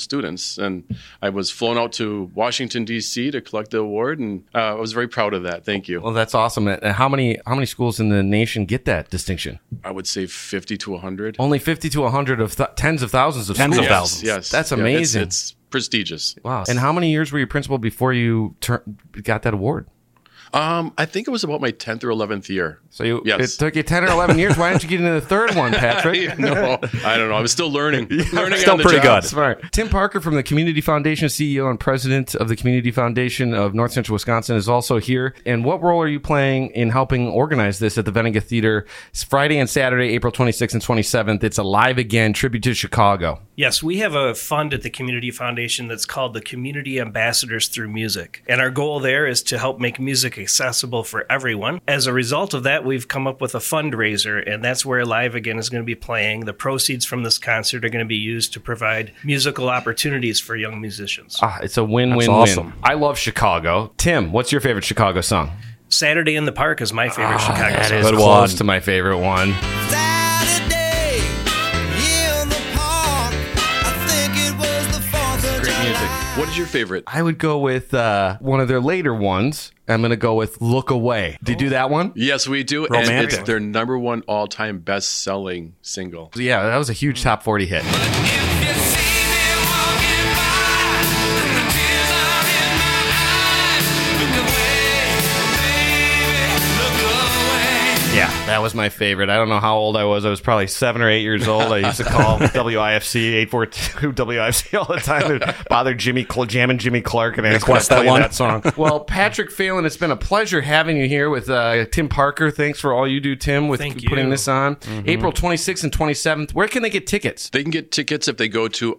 Speaker 15: months, and I was flown out to Washington, D.C. to collect the award, and I was very proud of that. Thank you.
Speaker 3: Well, that's awesome. And how many schools in the nation get that distinction?
Speaker 15: I would say 50 to 100.
Speaker 3: Only 50 to 100 of tens of thousands of schools.
Speaker 6: Tens of thousands.
Speaker 15: Yes.
Speaker 3: That's amazing.
Speaker 15: It's prestigious.
Speaker 3: Wow. And how many years were you principal before you got that award?
Speaker 15: I think it was about my 10th or 11th year.
Speaker 3: So it took you 10 or 11 years. Why didn't you get into the third one, Patrick?
Speaker 15: No, I don't know. I was still learning. Learning
Speaker 6: still
Speaker 15: on the
Speaker 6: pretty
Speaker 15: job.
Speaker 6: good.
Speaker 3: Smart. Tim Parker from the Community Foundation, CEO and president of the Community Foundation of North Central Wisconsin, is also here. And what role are you playing in helping organize this at the Veninga Theater? It's Friday and Saturday, April 26th and 27th. It's Alive Again, tribute to Chicago.
Speaker 16: Yes, we have a fund at the Community Foundation that's called the Community Ambassadors Through Music. And our goal there is to help make music accessible for everyone. As a result of that, we've come up with a fundraiser, and that's where Alive Again is going to be playing. The proceeds from this concert are going to be used to provide musical opportunities for young musicians.
Speaker 3: It's a win-win-win.
Speaker 6: Awesome.
Speaker 3: I love Chicago. Tim, what's your favorite Chicago song?
Speaker 16: Saturday in the Park is my favorite Chicago
Speaker 3: That
Speaker 16: song.
Speaker 3: is close to my favorite one.
Speaker 5: Saturday in the park. I think it was the 4th of
Speaker 3: Great music.
Speaker 15: What is your favorite?
Speaker 3: I would go with one of their later ones. I'm going to go with Look Away. Did you do that one?
Speaker 15: Yes, we do.
Speaker 6: Romantic.
Speaker 15: And it's their number one all-time best-selling single.
Speaker 3: Yeah, that was a huge top 40 hit. Yeah, that was my favorite. I don't know how old I was. I was probably 7 or 8 years old. I used to call WIFC 842 WIFC all the time to bother jamming Jimmy Clark and ask
Speaker 6: Request
Speaker 3: him to
Speaker 6: that
Speaker 3: play
Speaker 6: one.
Speaker 3: that song. Well, Patrick Phelan, it's been a pleasure having you here with Tim Parker. Thanks for all you do, Tim, with putting this on. April 26th and 27th. Where can they get tickets?
Speaker 15: They can get tickets if they go to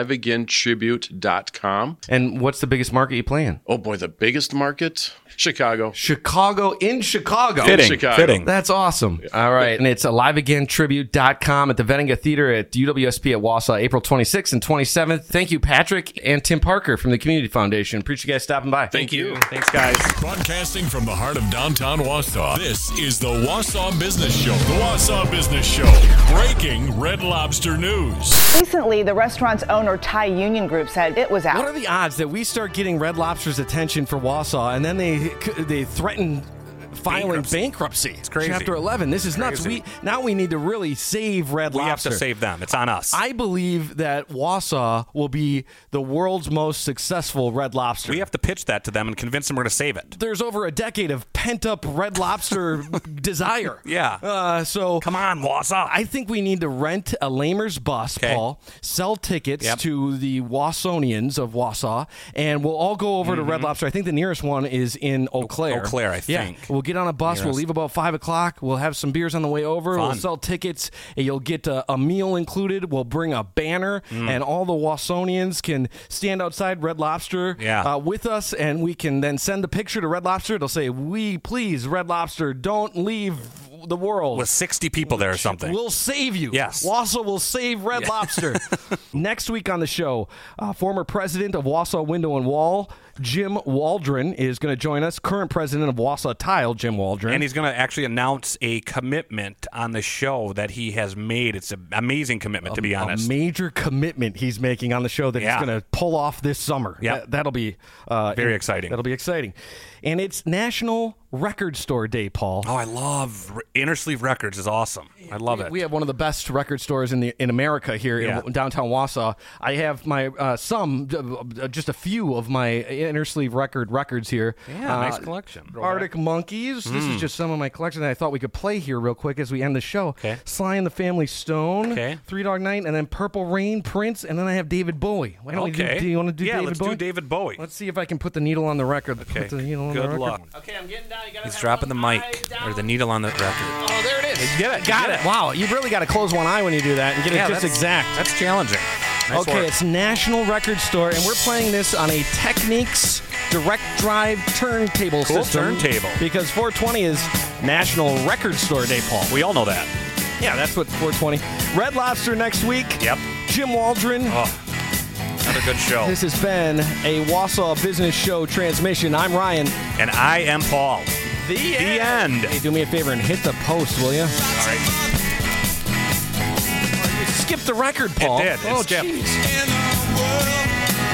Speaker 15: aliveagaintribute.com.
Speaker 3: And what's the biggest market you play in?
Speaker 15: Oh boy, the biggest market? Chicago.
Speaker 3: Chicago in Chicago.
Speaker 6: Fitting.
Speaker 3: That's awesome. All right. And it's aliveagaintribute.com at the Veninga Theater at UWSP at Wausau, April 26th and 27th. Thank you, Patrick and Tim Parker from the Community Foundation. Appreciate you guys stopping by.
Speaker 15: Thank you.
Speaker 6: Thanks, guys.
Speaker 1: Broadcasting from the heart of downtown Wausau, this is the Wausau Business Show. The Wausau Business Show. Breaking Red Lobster news.
Speaker 2: Recently, the restaurant's owner, Thai Union Group, said it was out.
Speaker 3: What are the odds that we start getting Red Lobster's attention for Wausau and then they threaten filing bankruptcy?
Speaker 6: It's crazy.
Speaker 3: Chapter 11. This is nuts. We need to really save Red Lobster.
Speaker 6: We have to save them. It's on us.
Speaker 3: I believe that Wausau will be the world's most successful Red Lobster.
Speaker 6: We have to pitch that to them and convince them we're going to save it.
Speaker 3: There's over a decade of pent-up Red Lobster desire.
Speaker 6: Yeah.
Speaker 3: So
Speaker 6: come on, Wausau.
Speaker 3: I think we need to rent a Lamer's bus, Paul, sell tickets to the Wausonians of Wausau, and we'll all go over to Red Lobster. I think the nearest one is in Eau Claire.
Speaker 6: Eau Claire, I think.
Speaker 3: We'll get on a bus. We'll leave about 5 o'clock. We'll have some beers on the way over.
Speaker 6: Fun.
Speaker 3: We'll sell tickets. And you'll get a meal included. We'll bring a banner, and all the Wausonians can stand outside Red Lobster with us, and we can then send a picture to Red Lobster. It'll say, "We please, Red Lobster, don't leave the world."
Speaker 6: With 60 people there or something.
Speaker 3: We'll save you.
Speaker 6: Yes.
Speaker 3: Wausau will save Red Lobster. Next week on the show, former president of Wausau Window and Wall, Jim Waldron, is going to join us. Current president of Wausau Tile, Jim Waldron.
Speaker 6: And he's going to actually announce a commitment on the show that he has made. It's an amazing commitment, to be honest.
Speaker 3: A major commitment he's making on the show that he's going to pull off this summer.
Speaker 6: Yeah.
Speaker 3: That'll be
Speaker 6: very exciting.
Speaker 3: That'll be exciting. And it's National Record Store Day, Paul.
Speaker 6: Oh, I love Inner Sleeve Records. Is awesome. I love it.
Speaker 3: We have one of the best record stores in America here in downtown Wausau. I have my just a few of my Inner Sleeve records here.
Speaker 6: Yeah, nice collection.
Speaker 3: Arctic Monkeys. This is just some of my collection that I thought we could play here real quick as we end the show.
Speaker 6: Okay.
Speaker 3: Sly and the Family Stone.
Speaker 6: Okay.
Speaker 3: Three Dog Night, and then Purple Rain, Prince, and then I have David Bowie. Why don't we do you want to do David Bowie?
Speaker 6: Yeah, let's do David Bowie.
Speaker 3: Let's see if I can put the needle on the record.
Speaker 6: Okay.
Speaker 3: Put the needle on
Speaker 6: Good
Speaker 3: the record.
Speaker 6: luck.
Speaker 3: Okay, I'm getting down. You gotta
Speaker 6: He's dropping the mic or the needle on the record.
Speaker 3: Oh, there it is.
Speaker 6: Get it.
Speaker 3: Got it. Wow, you really got to close one eye when you do that and get it just
Speaker 6: that's
Speaker 3: exact.
Speaker 6: That's challenging. Nice
Speaker 3: Okay,
Speaker 6: work.
Speaker 3: it's National Record Store, and we're playing this on a Technics direct drive turntable
Speaker 6: Cool
Speaker 3: system.
Speaker 6: turntable.
Speaker 3: Because 420 is National Record Store Day, Paul.
Speaker 6: We all know that.
Speaker 3: Yeah, that's what 420. Red Lobster next week.
Speaker 6: Yep.
Speaker 3: Jim Waldron.
Speaker 6: Oh, another good show.
Speaker 3: This has been a Wausau Business Show transmission. I'm Ryan.
Speaker 6: And I am Paul.
Speaker 3: The
Speaker 6: end.
Speaker 3: Hey, do me a favor and hit the post, will you?
Speaker 6: All right.
Speaker 3: You skipped the record, Paul.
Speaker 6: It did. It skipped.
Speaker 3: Jeez.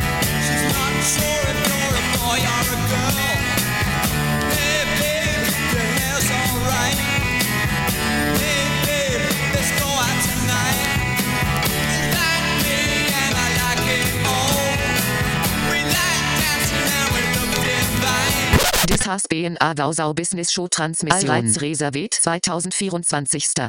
Speaker 5: sure if you're a boy or a girl. Hey babe, your hair's alright. Hey babe, let's go out tonight. You like me and I like it all. We like dancing and we look divine.
Speaker 17: Das HSBNA Wausau Business Show Transmission. Allreiz reserviert 2024.